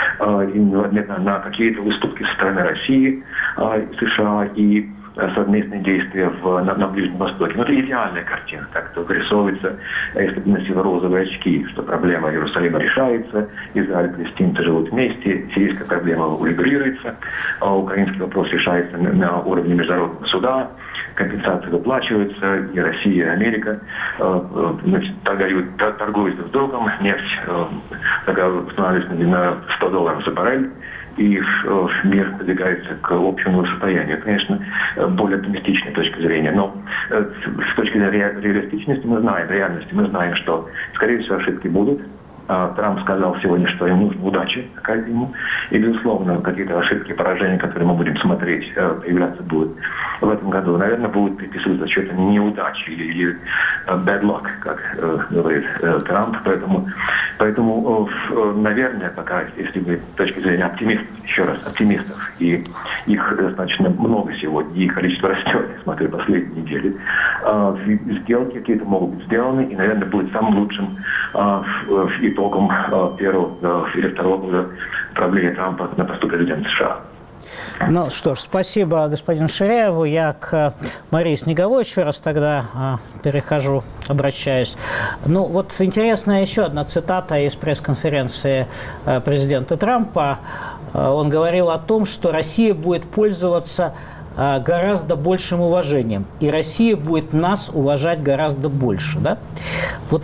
э, на какие-то уступки со стороны России, э, США и совместные действия в, на, на Ближнем Востоке. Но это идеальная картина, так что вырисовывается, если бы носила розовые очки, что проблема Иерусалима решается, Израиль и палестинцы живут вместе, сирийская проблема урегулируется, а украинский вопрос решается на, на уровне международного суда, компенсации выплачиваются, и Россия, и Америка э, значит, торгуют, торгуют друг с другом, нефть э, устанавливается на сто долларов за баррель, и э, мир двигается к общему состоянию. Конечно, более оптимистичная точка зрения. Но э, с точки зрения реалистичности мы знаем, реальности мы знаем, что, скорее всего, ошибки будут. Трамп сказал сегодня, что ему нужна удача какая-то ему. И, безусловно, какие-то ошибки, поражения, которые мы будем смотреть, появляться будут в этом году. Наверное, будут приписываться что-то неудачи или, или bad luck, как э, говорит э, Трамп. Поэтому, поэтому э, наверное, пока, если мы с точки зрения оптимистов, еще раз, оптимистов, и их достаточно много сегодня, и количество растет, я смотрю, последние недели, э, сделки какие-то могут быть сделаны, и, наверное, будет самым лучшим э, итогом э, первого э, или второго года правления Трампа на посту президента США. Ну что ж, спасибо господину Ширяеву. Я к Марии Снеговой еще раз тогда а, перехожу, обращаюсь. Ну вот интересная еще одна цитата из пресс-конференции а, президента Трампа. А, он говорил о том, что Россия будет пользоваться а, гораздо большим уважением, и Россия будет нас уважать гораздо больше. Да? Вот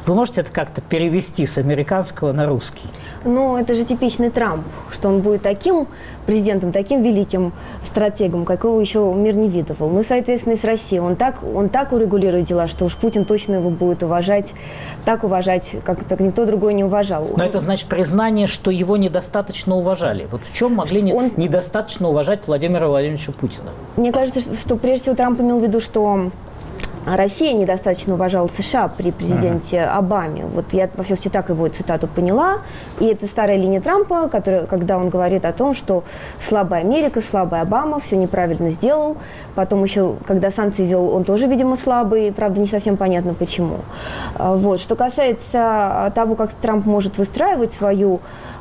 Вы можете это как-то перевести с американского на русский? Ну, это же типичный Трамп, что он будет таким президентом, таким великим стратегом, какого еще мир не видывал. Ну, соответственно, и с Россией. Он так, он так урегулирует дела, что уж Путин точно его будет уважать, так уважать, как так никто другой не уважал. Но это значит признание, что его недостаточно уважали. Вот в чем могли не, он... недостаточно уважать Владимира Владимировича Путина? Мне кажется, что прежде всего Трамп имел в виду, что Россия недостаточно уважала США при президенте ага. Обаме. Вот я, во всяком случае, так его цитату поняла. И это старая линия Трампа, которая, когда он говорит о том, что слабая Америка, слабая Обама, все неправильно сделал. Потом еще, когда санкции ввел, он тоже, видимо, слабый. Правда, не совсем понятно, почему. Вот. Что касается того, как Трамп может выстраивать свою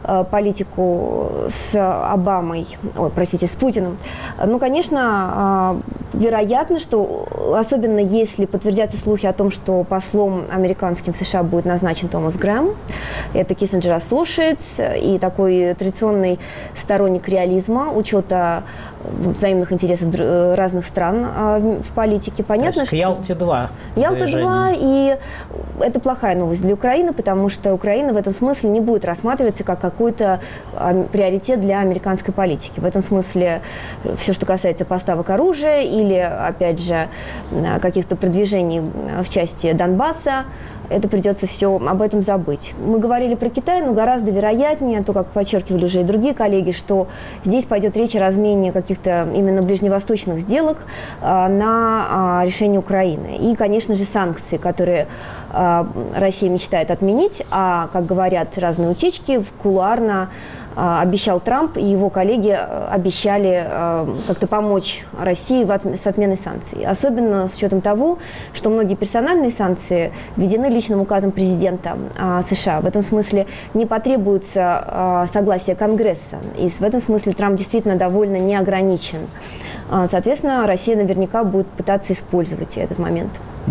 политику с Обамой, ой, простите, с Путиным, ну, конечно, вероятно, что особенно если подтвердятся слухи о том, что послом американским в США будет назначен Томас Грэм, это Kissinger Associates и такой традиционный сторонник реализма, учета взаимных интересов разных стран в политике. Понятно, что... Ялте-два. Ялта-два, и это плохая новость для Украины, потому что Украина в этом смысле не будет рассматриваться как какой-то приоритет для американской политики. В этом смысле все, что касается поставок оружия или, опять же, каких-то продвижений в части Донбасса, это придется все об этом забыть. Мы говорили про Китай, но гораздо вероятнее, то, как подчеркивали уже и другие коллеги, что здесь пойдет речь о размене каких-то именно ближневосточных сделок а, на а, решение Украины. И, конечно же, санкции, которые а, Россия мечтает отменить, а, как говорят разные утечки, кулуарно обещал Трамп, и его коллеги обещали как-то помочь России с отменой санкций. Особенно с учетом того, что многие персональные санкции введены личным указом президента США. В этом смысле не потребуется согласия Конгресса. И в этом смысле Трамп действительно довольно не ограничен. Соответственно, Россия наверняка будет пытаться использовать этот момент.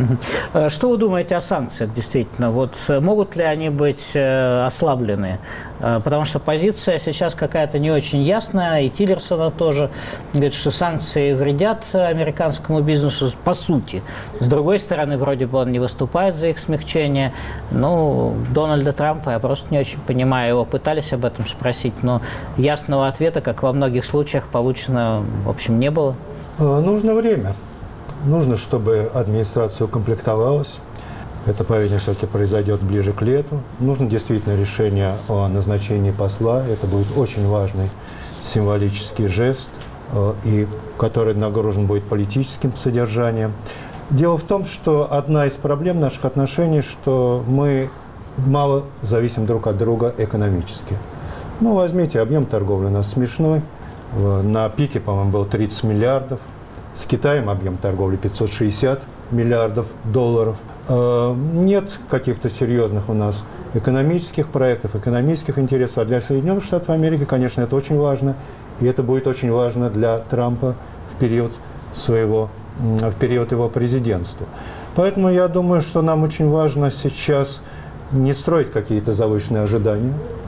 Что вы думаете о санкциях, действительно? Вот могут ли они быть ослаблены? Потому что позиция сейчас какая-то не очень ясная, и Тиллерсона тоже говорит, что санкции вредят американскому бизнесу по сути. С другой стороны, вроде бы он не выступает за их смягчение. Ну, Дональда Трампа я просто не очень понимаю. Его пытались об этом спросить, но ясного ответа, как во многих случаях, получено, в общем, не было. Нужно время. Нужно, чтобы администрация укомплектовалась. Это, по-видимому, все-таки произойдет ближе к лету. Нужно действительно решение о назначении посла. Это будет очень важный символический жест, и который нагружен будет политическим содержанием. Дело в том, что одна из проблем наших отношений, что мы мало зависим друг от друга экономически. Ну, возьмите, объем торговли у нас смешной. На пике, по-моему, был тридцать миллиардов. С Китаем объем торговли пятьсот шестьдесят миллиардов долларов. Нет каких-то серьезных у нас экономических проектов, экономических интересов. А для Соединенных Штатов Америки, конечно, это очень важно. И это будет очень важно для Трампа в период своего, в период его президентства. Поэтому я думаю, что нам очень важно сейчас не строить какие-то завышенные ожидания,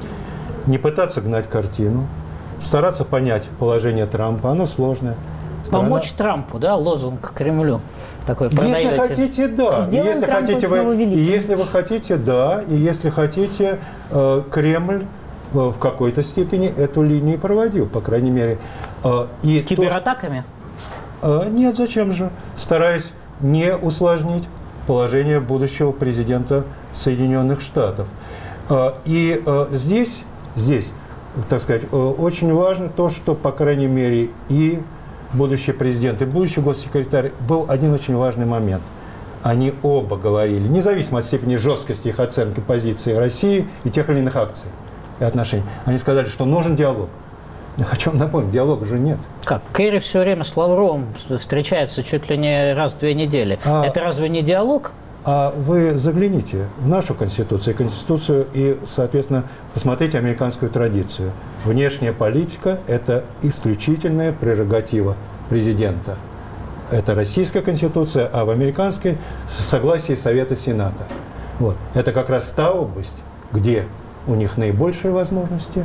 не пытаться гнать картину, стараться понять положение Трампа. Оно сложное. Страна... Помочь Трампу, да, лозунг Кремлю такой продаете. Если хотите, да. Сделаем если Трампа хотите снова вы, великим. и если вы хотите, да. И если хотите, э, Кремль э, в какой-то степени эту линию проводил, по крайней мере. Э, и Кибератаками? То, э, нет, зачем же? Стараясь не усложнить положение будущего президента Соединенных Штатов. Э, и э, здесь, здесь, так сказать, э, очень важно то, что, по крайней мере, и будущий президент и будущий госсекретарь, был один очень важный момент. Они оба говорили, независимо от степени жесткости их оценки позиции России и тех или иных акций и отношений, они сказали, что нужен диалог. Я хочу вам напомнить, диалога же нет. Как? Керри все время с Лавровым встречается чуть ли не раз в две недели. А, Это разве не диалог? А вы загляните в нашу Конституцию, Конституцию и, соответственно, посмотрите американскую традицию. Внешняя политика – это исключительная прерогатива президента. Это российская Конституция, а в американской – согласие Совета Сената. Вот. Это как раз та область, где у них наибольшие возможности,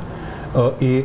и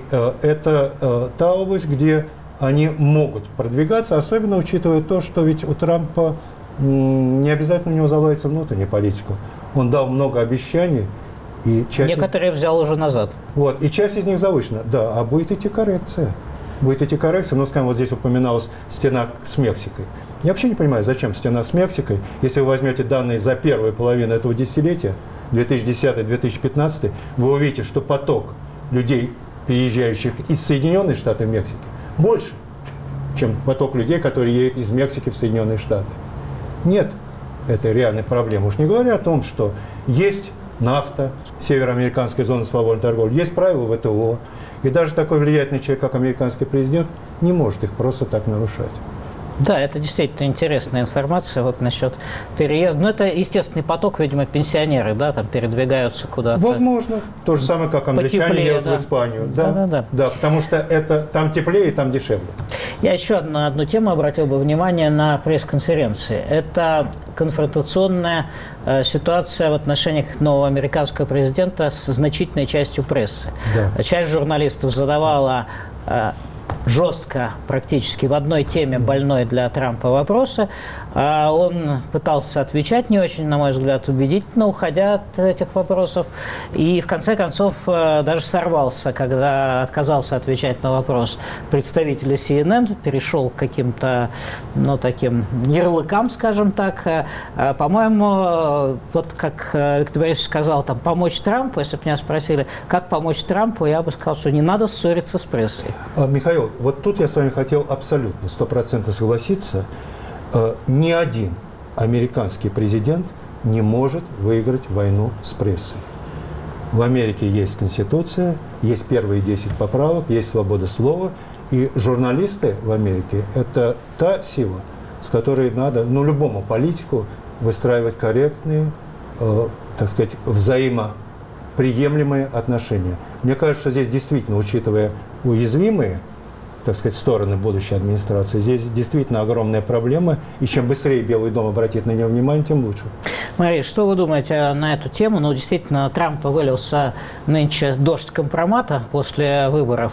это та область, где они могут продвигаться, особенно учитывая то, что ведь у Трампа не обязательно у него заладится внутреннюю политику. Он дал много обещаний. И часть Некоторые из... взял уже назад. Вот, и часть из них завышена. Да, а будет идти коррекция. Будет идти коррекция. Ну, скажем, вот здесь упоминалась стена с Мексикой. Я вообще не понимаю, зачем стена с Мексикой. Если вы возьмете данные за первую половину этого десятилетия, две тысячи десятый — две тысячи пятнадцатый, вы увидите, что поток людей, приезжающих из Соединенных Штатов Мексики, больше, чем поток людей, которые едут из Мексики в Соединенные Штаты. Нет этой реальной проблемы. Уж не говоря о том, что есть нафта, североамериканская зона свободной торговли, есть правила вэ тэ о, и даже такой влиятельный человек, как американский президент, не может их просто так нарушать. Да, это действительно интересная информация вот насчет переезда. Но это естественный поток, видимо, пенсионеры, да, там передвигаются куда-то. Возможно. То же самое, как англичане Потеплее, едут да. в Испанию. Да, да, да, да. Да, потому что это там теплее и там дешевле. Я еще на одну тему обратил бы внимание на пресс-конференции. Это конфронтационная э, ситуация в отношениях нового американского президента с значительной частью прессы. Да. Часть журналистов задавала э, жестко, практически в одной теме больной для Трампа вопросы. А он пытался отвечать не очень, на мой взгляд, убедительно, уходя от этих вопросов. И в конце концов даже сорвался, когда отказался отвечать на вопрос представителя си эн эн, перешел к каким-то, ну, таким ярлыкам, скажем так. По-моему, вот как Виктор Борисович сказал, там, помочь Трампу, если бы меня спросили, как помочь Трампу, я бы сказал, что не надо ссориться с прессой. Михаил, вот тут я с вами хотел абсолютно, сто процентов согласиться. Ни один американский президент не может выиграть войну с прессой. В Америке есть Конституция, есть первые десять поправок, есть свобода слова. И журналисты в Америке – это та сила, с которой надо, ну, любому политику выстраивать корректные, э, так сказать, взаимоприемлемые отношения. Мне кажется, что здесь действительно, учитывая уязвимые, так сказать, стороны будущей администрации, здесь действительно огромная проблема, и чем быстрее Белый дом обратит на нее внимание, тем лучше. Мария, что вы думаете на эту тему? Ну, действительно, Трампа вылился нынче дождь компромата после выборов,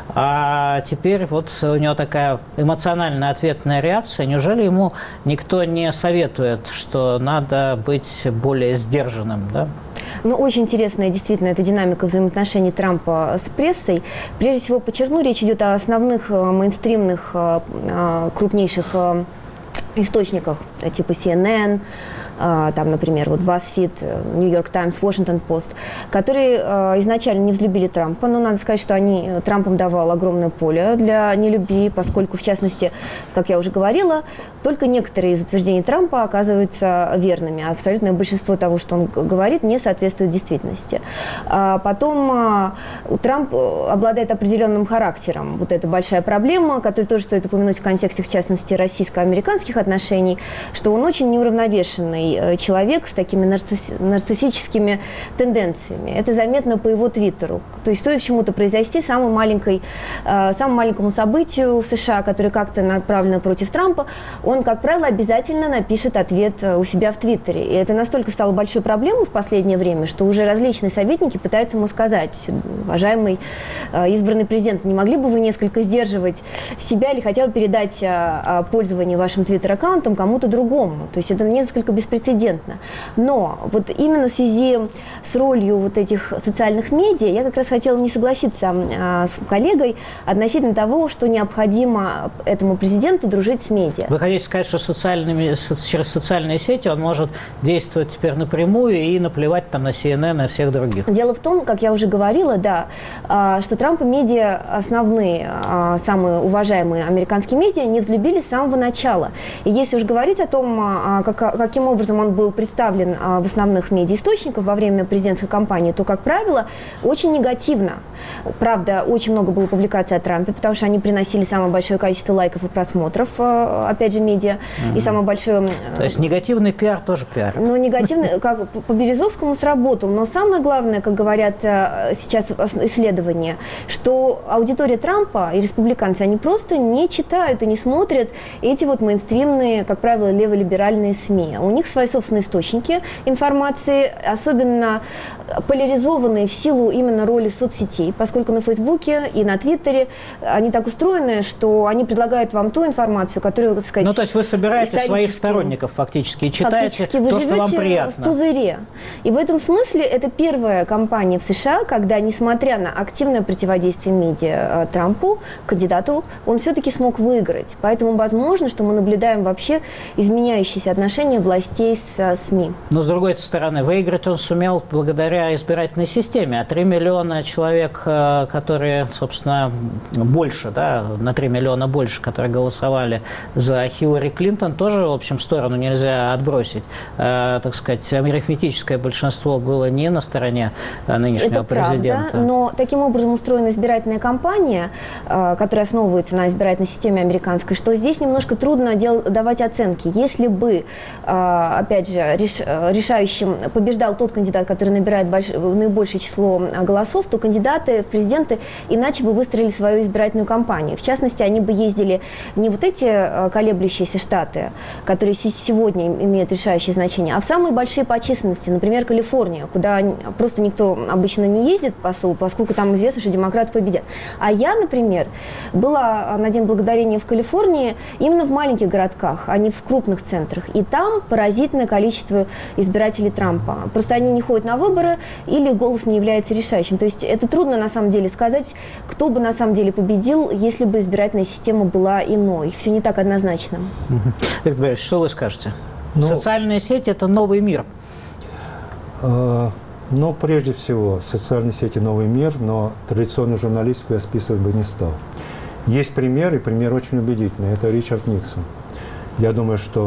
а теперь вот у него такая эмоциональная ответная реакция. Неужели ему никто не советует, что надо быть более сдержанным, да? Ну, очень интересная действительно эта динамика взаимоотношений Трампа с прессой. Прежде всего, подчеркну, речь идет о основных мейнстримных крупнейших источниках, типа си эн эн, там, например, вот BuzzFeed, New York Times, Washington Post, которые изначально не взлюбили Трампа, но надо сказать, что они, Трамп им давал огромное поле для нелюбви, поскольку, в частности, как я уже говорила, только некоторые из утверждений Трампа оказываются верными, а абсолютное большинство того, что он говорит, не соответствует действительности. А потом Трамп обладает определенным характером. Вот это большая проблема, которую тоже стоит упомянуть в контексте, в частности, российско-американских отношений, что он очень неуравновешенный человек с такими нарцисс... нарциссическими тенденциями. Это заметно по его твиттеру. То есть стоит чему-то произойти, самому, маленькой, самому маленькому событию в США, которое как-то направлено против Трампа, он, как правило, обязательно напишет ответ у себя в твиттере. И это настолько стало большой проблемой в последнее время, что уже различные советники пытаются ему сказать: уважаемый избранный президент, не могли бы вы несколько сдерживать себя или хотя бы передать пользование вашим твиттер-аккаунтом кому-то другому? То есть это несколько беспрецедентно. Но вот именно в связи с ролью вот этих социальных медиа я как раз хотела не согласиться а, с коллегой относительно того, что необходимо этому президенту дружить с медиа. Вы хотите сказать, что социальными, через социальные сети он может действовать теперь напрямую и наплевать там на си эн эн и всех других? Дело в том, как я уже говорила, да, что Трамп и медиа, основные, самые уважаемые американские медиа, не взлюбили с самого начала. И если уж говорить о том, как, каким образом он был представлен в основных медиаисточниках во время президентской кампании, то, как правило, очень негативно. Правда, очень много было публикаций о Трампе, потому что они приносили самое большое количество лайков и просмотров, опять же, медиа, угу. И самое большое... То есть негативный пиар тоже пиар? Ну, негативный, как по Березовскому сработал, но самое главное, как говорят сейчас исследования, что аудитория Трампа и республиканцы, они просто не читают и не смотрят эти вот мейнстримные, как правило, леволиберальные СМИ. У них свои собственные источники информации, особенно поляризованные в силу именно роли соцсетей, поскольку на Фейсбуке и на Твиттере они так устроены, что они предлагают вам ту информацию, которую, так сказать, ну, то есть вы собираете своих сторонников фактически и читаете фактически вы то, что вам живете приятно. в пузыре. И в этом смысле это первая кампания в США, когда, несмотря на активное противодействие медиа Трампу, кандидату, он все-таки смог выиграть. Поэтому возможно, что мы наблюдаем вообще изменяющиеся отношения властей с СМИ. Но, с другой стороны, выиграть он сумел благодаря избирательной системе. А три миллиона человек, которые, собственно, больше, да, на три миллиона больше, которые голосовали за Хиллари Клинтон, тоже, в общем, сторону нельзя отбросить. Э, так сказать, арифметическое большинство было не на стороне нынешнего Это президента. правда, но таким образом устроена избирательная кампания, э, которая основывается на избирательной системе американской, что здесь немножко трудно дел, давать оценки. Если бы, э, опять же, реш, решающим побеждал тот кандидат, который набирает больш, наибольшее число голосов, то кандидаты в президенты иначе бы выстроили свою избирательную кампанию. В частности, они бы ездили не вот эти э, колеблющиеся штаты, которые сегодня имеют решающее значение, а в самые большие по численности, например, Калифорния, куда просто никто обычно не ездит, поскольку там известно, что демократы победят. А я, например, была на День Благодарения в Калифорнии именно в маленьких городках, а не в крупных центрах. И там поразительное количество избирателей Трампа. Просто они не ходят на выборы или голос не является решающим. То есть это трудно на самом деле сказать, кто бы на самом деле победил, если бы избирательная система была иной. Все не так однозначно. Виктор Борисович, что вы скажете? Ну, социальные сети – это новый мир. Э, ну, прежде всего, социальные сети – новый мир, но традиционную журналистику я списывать бы не стал. Есть пример, и пример очень убедительный. Это Ричард Никсон. Я думаю, что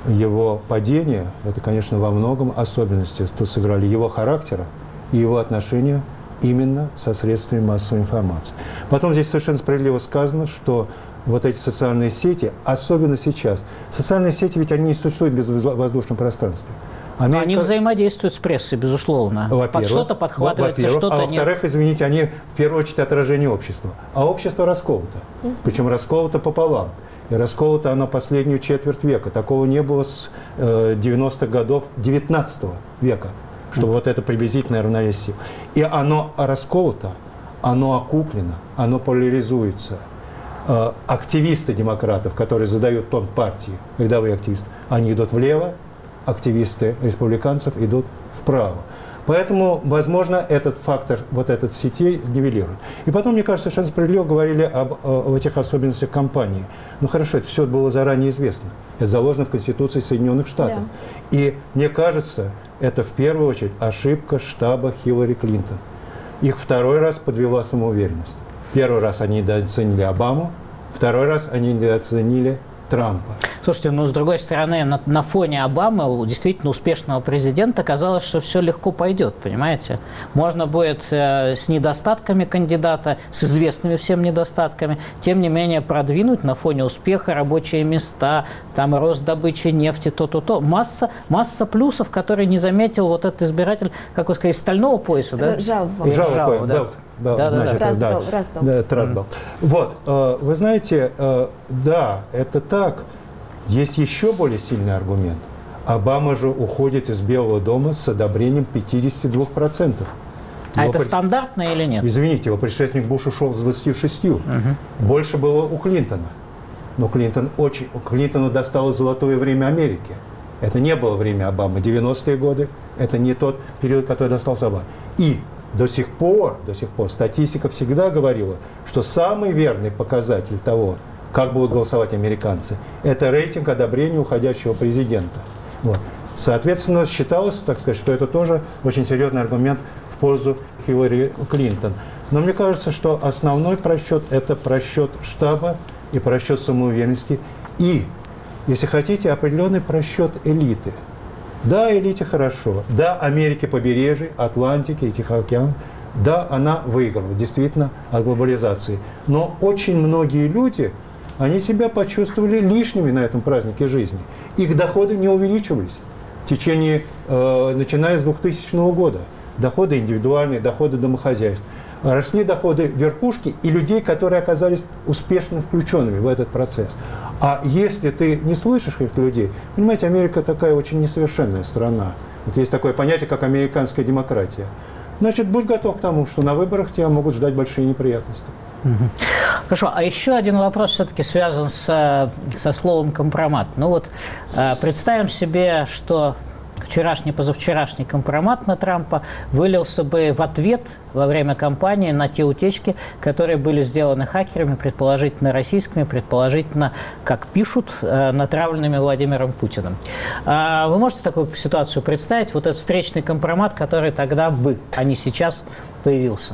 его падение – это, конечно, во многом особенности, тут сыграли его характера и его отношения именно со средствами массовой информации. Потом здесь совершенно справедливо сказано, что вот эти социальные сети, особенно сейчас, социальные сети, ведь они не существуют без воздушного пространства. Америка... Они взаимодействуют с прессой, безусловно. Под что-то подхватывается, что-то а нет. Во-вторых, извините, они в первую очередь отражение общества. А общество расколото. Mm-hmm. Причем расколото пополам. И расколото оно последнюю четверть века. Такого не было с э, девяностых годов девятнадцатого века, чтобы mm-hmm. вот это приблизительное равновесие. И оно расколото, оно окуплено, оно поляризуется. Э, активисты демократов, которые задают тон партии, рядовые активисты, они идут влево, активисты республиканцев идут вправо. Поэтому, возможно, этот фактор, вот этот сетей нивелирует. И потом, мне кажется, совершенно справедливо говорили об, об этих особенностях кампании. Ну хорошо, это все было заранее известно. Это заложено в Конституции Соединенных Штатов. Да. И мне кажется, это в первую очередь ошибка штаба Хиллари Клинтон. Их второй раз подвела самоуверенность. Первый раз они недооценили Обаму, второй раз они недооценили Трампа. Слушайте, ну, с другой стороны, на, на фоне Обамы, у действительно успешного президента, казалось, что все легко пойдет, понимаете? Можно будет э, с недостатками кандидата, с известными всем недостатками, тем не менее продвинуть на фоне успеха рабочие места, там рост добычи нефти, то-то-то. Масса, масса плюсов, которые не заметил вот этот избиратель, как вы сказали, стального пояса, да? Жавого. Жавого, да. Да, да, значит, да, да, да, да, вот, э, вы знаете, э, да, это так. Есть еще более сильный аргумент. Обама же уходит из Белого дома с одобрением пятьдесят два процента. А его это пред... стандартно или нет? Извините, его предшественник Буш ушел с двадцатью шестью. Угу. Больше было у Клинтона. Но Клинтон очень... Клинтону досталось золотое время Америки. Это не было время Обамы. девяностые годы. Это не тот период, который достался Обаме. И до сих пор, до сих пор статистика всегда говорила, что самый верный показатель того, как будут голосовать американцы, это рейтинг одобрения уходящего президента. Вот. Соответственно, считалось, так сказать, что это тоже очень серьезный аргумент в пользу Хиллари Клинтон. Но мне кажется, что основной просчет – это просчет штаба и просчет самоуверенности. И, если хотите, определенный просчет элиты. Да, элите хорошо. Да, Америке побережье, Атлантики и Тихий океан. Да, она выиграла, действительно, от глобализации. Но очень многие люди, они себя почувствовали лишними на этом празднике жизни. Их доходы не увеличивались в течение, э, начиная с двухтысячного года. доходы индивидуальные, доходы домохозяйств. Росли доходы верхушки и людей, которые оказались успешно включенными в этот процесс. А если ты не слышишь этих людей, понимаете, Америка такая очень несовершенная страна. Вот есть такое понятие, как американская демократия. Значит, будь готов к тому, что на выборах тебя могут ждать большие неприятности. Хорошо, а еще один вопрос все-таки связан с, со словом «компромат». Ну вот представим себе, что вчерашний, позавчерашний компромат на Трампа вылился бы в ответ во время кампании на те утечки, которые были сделаны хакерами, предположительно российскими, предположительно, как пишут, натравленными Владимиром Путиным. Вы можете такую ситуацию представить? Вот этот встречный компромат, который тогда бы, а не сейчас, появился?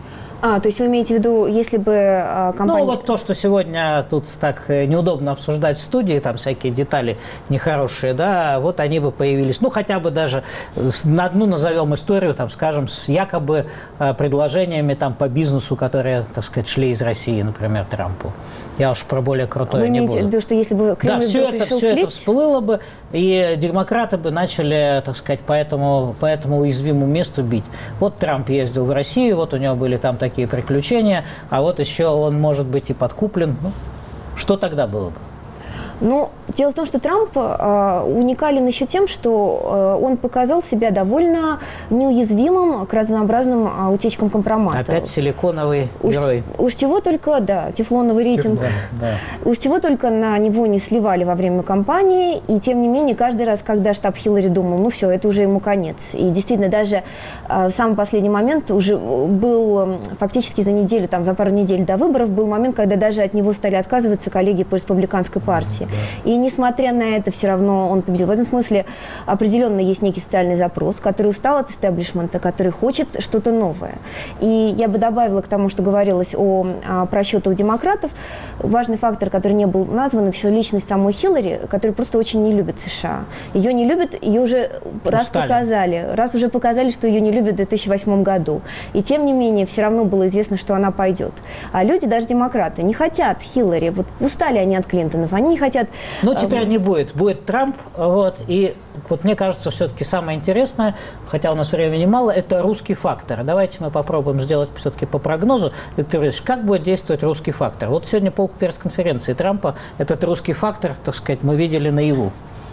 А, то есть вы имеете в виду, если бы а, компания... Ну, вот то, что сегодня тут так неудобно обсуждать в студии, там всякие детали нехорошие, да, вот они бы появились. Ну, хотя бы даже на одну назовем историю, там, скажем, с якобы предложениями там по бизнесу, которые, так сказать, шли из России, например, Трампу. Я уж про более крутое вы не имеете буду. в виду, что если бы Кремль да, все это, решил все слить... это всплыло бы, и демократы бы начали, так сказать, по этому, по этому уязвимому месту бить. Вот Трамп ездил в Россию, вот у него были там такие приключения, а вот еще он может быть и подкуплен. Ну, что тогда было бы? Ну, дело в том, что Трамп э, уникален еще тем, что э, он показал себя довольно неуязвимым к разнообразным э, утечкам компромата. Опять силиконовый уж, герой. Уж чего только, да, тефлоновый рейтинг. Да, да. Уж чего только на него не сливали во время кампании, и тем не менее, каждый раз, когда штаб Хиллари думал, ну все, это уже ему конец. И действительно, даже э, в самый последний момент уже был э, фактически за неделю, там, за пару недель до выборов, был момент, когда даже от него стали отказываться коллеги по республиканской партии. И несмотря на это, все равно он победил. В этом смысле определенно есть некий социальный запрос, который устал от истеблишмента, который хочет что-то новое. И я бы добавила к тому, что говорилось о, о просчетах демократов, важный фактор, который не был назван, это еще личность самой Хиллари, которая просто очень не любит США. Ее не любят, ее уже раз Устали. показали, раз уже показали, что ее не любят в две тысячи восьмом году. И тем не менее, все равно было известно, что она пойдет. А люди, даже демократы, не хотят Хиллари. Вот устали они от Клинтонов, они не хотят... Ну, теперь не будет. Будет Трамп, вот, и вот мне кажется, все-таки самое интересное, хотя у нас времени мало, это русский фактор. Давайте мы попробуем сделать все-таки по прогнозу. Виктор Ильич, как будет действовать русский фактор? Вот сегодня по пресс-конференции Трампа этот русский фактор, так сказать, мы видели наяву.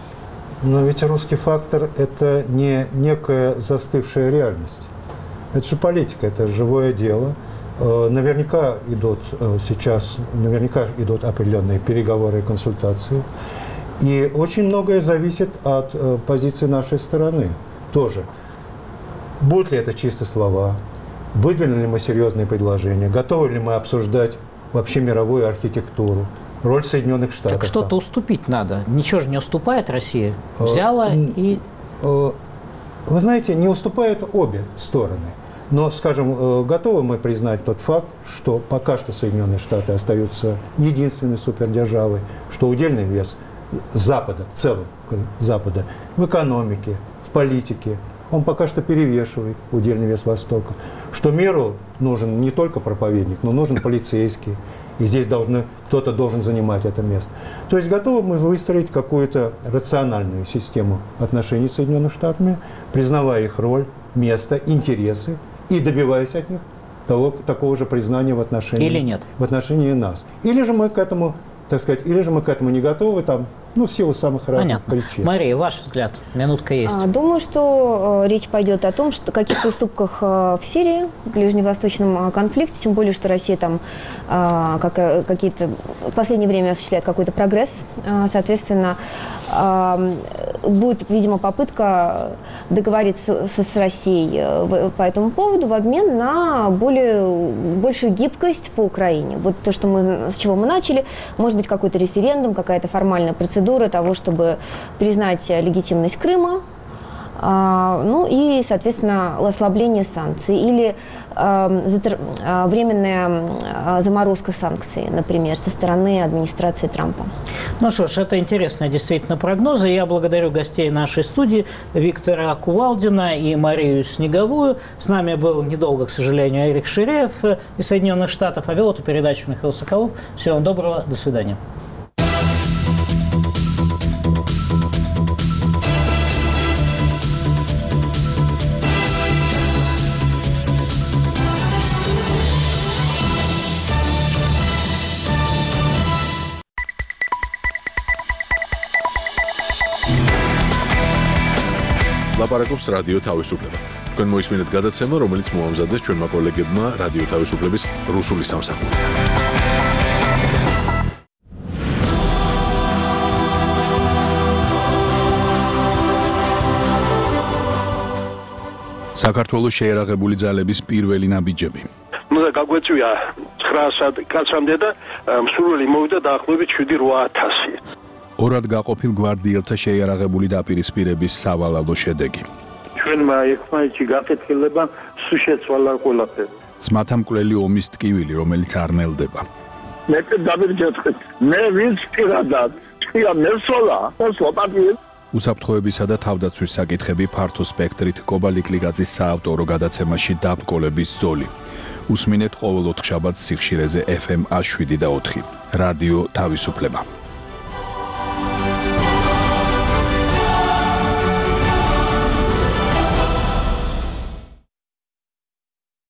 Но ведь русский фактор – это не некая застывшая реальность. Это же политика, это живое дело. Наверняка идут сейчас, наверняка идут определенные переговоры и консультации. И очень многое зависит от позиции нашей стороны тоже. Будут ли это чисто слова? Выдвинули ли мы серьезные предложения? Готовы ли мы обсуждать вообще мировую архитектуру? Роль Соединенных Штатов? Так что-то уступить надо. Ничего же не уступает Россия. Взяла и... Вы знаете, не уступают обе стороны. Но, скажем, готовы мы признать тот факт, что пока что Соединенные Штаты остаются единственной супердержавой, что удельный вес Запада, в целом Запада, в экономике, в политике, он пока что перевешивает удельный вес Востока. Что миру нужен не только проповедник, но нужен полицейский. И здесь должны, кто-то должен занимать это место. То есть готовы мы выстроить какую-то рациональную систему отношений с Соединенными Штатами, признавая их роль, место, интересы, и добиваясь от них того, такого же признания в отношении, Или нет. в отношении нас. Или же мы к этому, так сказать, или же мы к этому не готовы, там, ну, в силу самых разных Понятно. причин. Мария, ваш взгляд, минутка есть. А, думаю, что э, речь пойдет о том, что каких-то уступках э, в Сирии, в ближневосточном э, конфликте, тем более, что Россия там э, как, э, какие-то в последнее время осуществляет какой-то прогресс, э, соответственно, э, будет, видимо, попытка договориться с, с Россией э, по этому поводу в обмен на более, большую гибкость по Украине. Вот то, что мы, с чего мы начали, может быть, какой-то референдум, какая-то формальная процедура того, чтобы признать легитимность Крыма, э, ну и, соответственно, ослабление санкций или э, затр... э, временная э, заморозка санкций, например, со стороны администрации Трампа. Ну что ж, это интересные действительно прогнозы. Я благодарю гостей нашей студии Виктора Кувалдина и Марию Снеговую. С нами был недолго, к сожалению, Эрик Ширеев из Соединенных Штатов, а вел эту передачу Михаил Соколов. Всего вам доброго, до свидания. ლაპარაკობს რადიო თავისუფლება. თქვენ მოისმინეთ გადაცემა, რომელიც მოამზადეს ჩვენმა კოლეგებმა რადიო თავისუფლების რუსული სამსახურიდან. საქართველოს შეერაღებული ძალების პირველი ნაბიჯები. უნდა გაგვეწვია ცხრაასად კაცამდე და მსურველი მოვიდა დაახლოებით შვიდი რვა ათასი. ორად გაყოფილ გვარდიელთა შეიარაღებული დაპირისპირების სავალალო შედეგი. ჩვენმა ერთმანეთში გაკეთილება სულ შეცვალა ყველაფერი. ძმათა მკვლელი ომის ტკივილი, რომელიც არ ნელდება. მე დავირჯეთხეთ. მე ვინც პირადად თქვია მესოლა, მოსლაპატიე. უსაფრთხოებისა და თავდაცვის საკითხები ფართო სპექტრით კობალიკლიგაძის საავტორო გადაცემაში დაბრკოლების ზოლი. უსმინეთ ყოველ ოთხშაბათს სიხშირეზე ეფ ემ ათს შვიდი და ოთხი. რადიო თავისუფლება.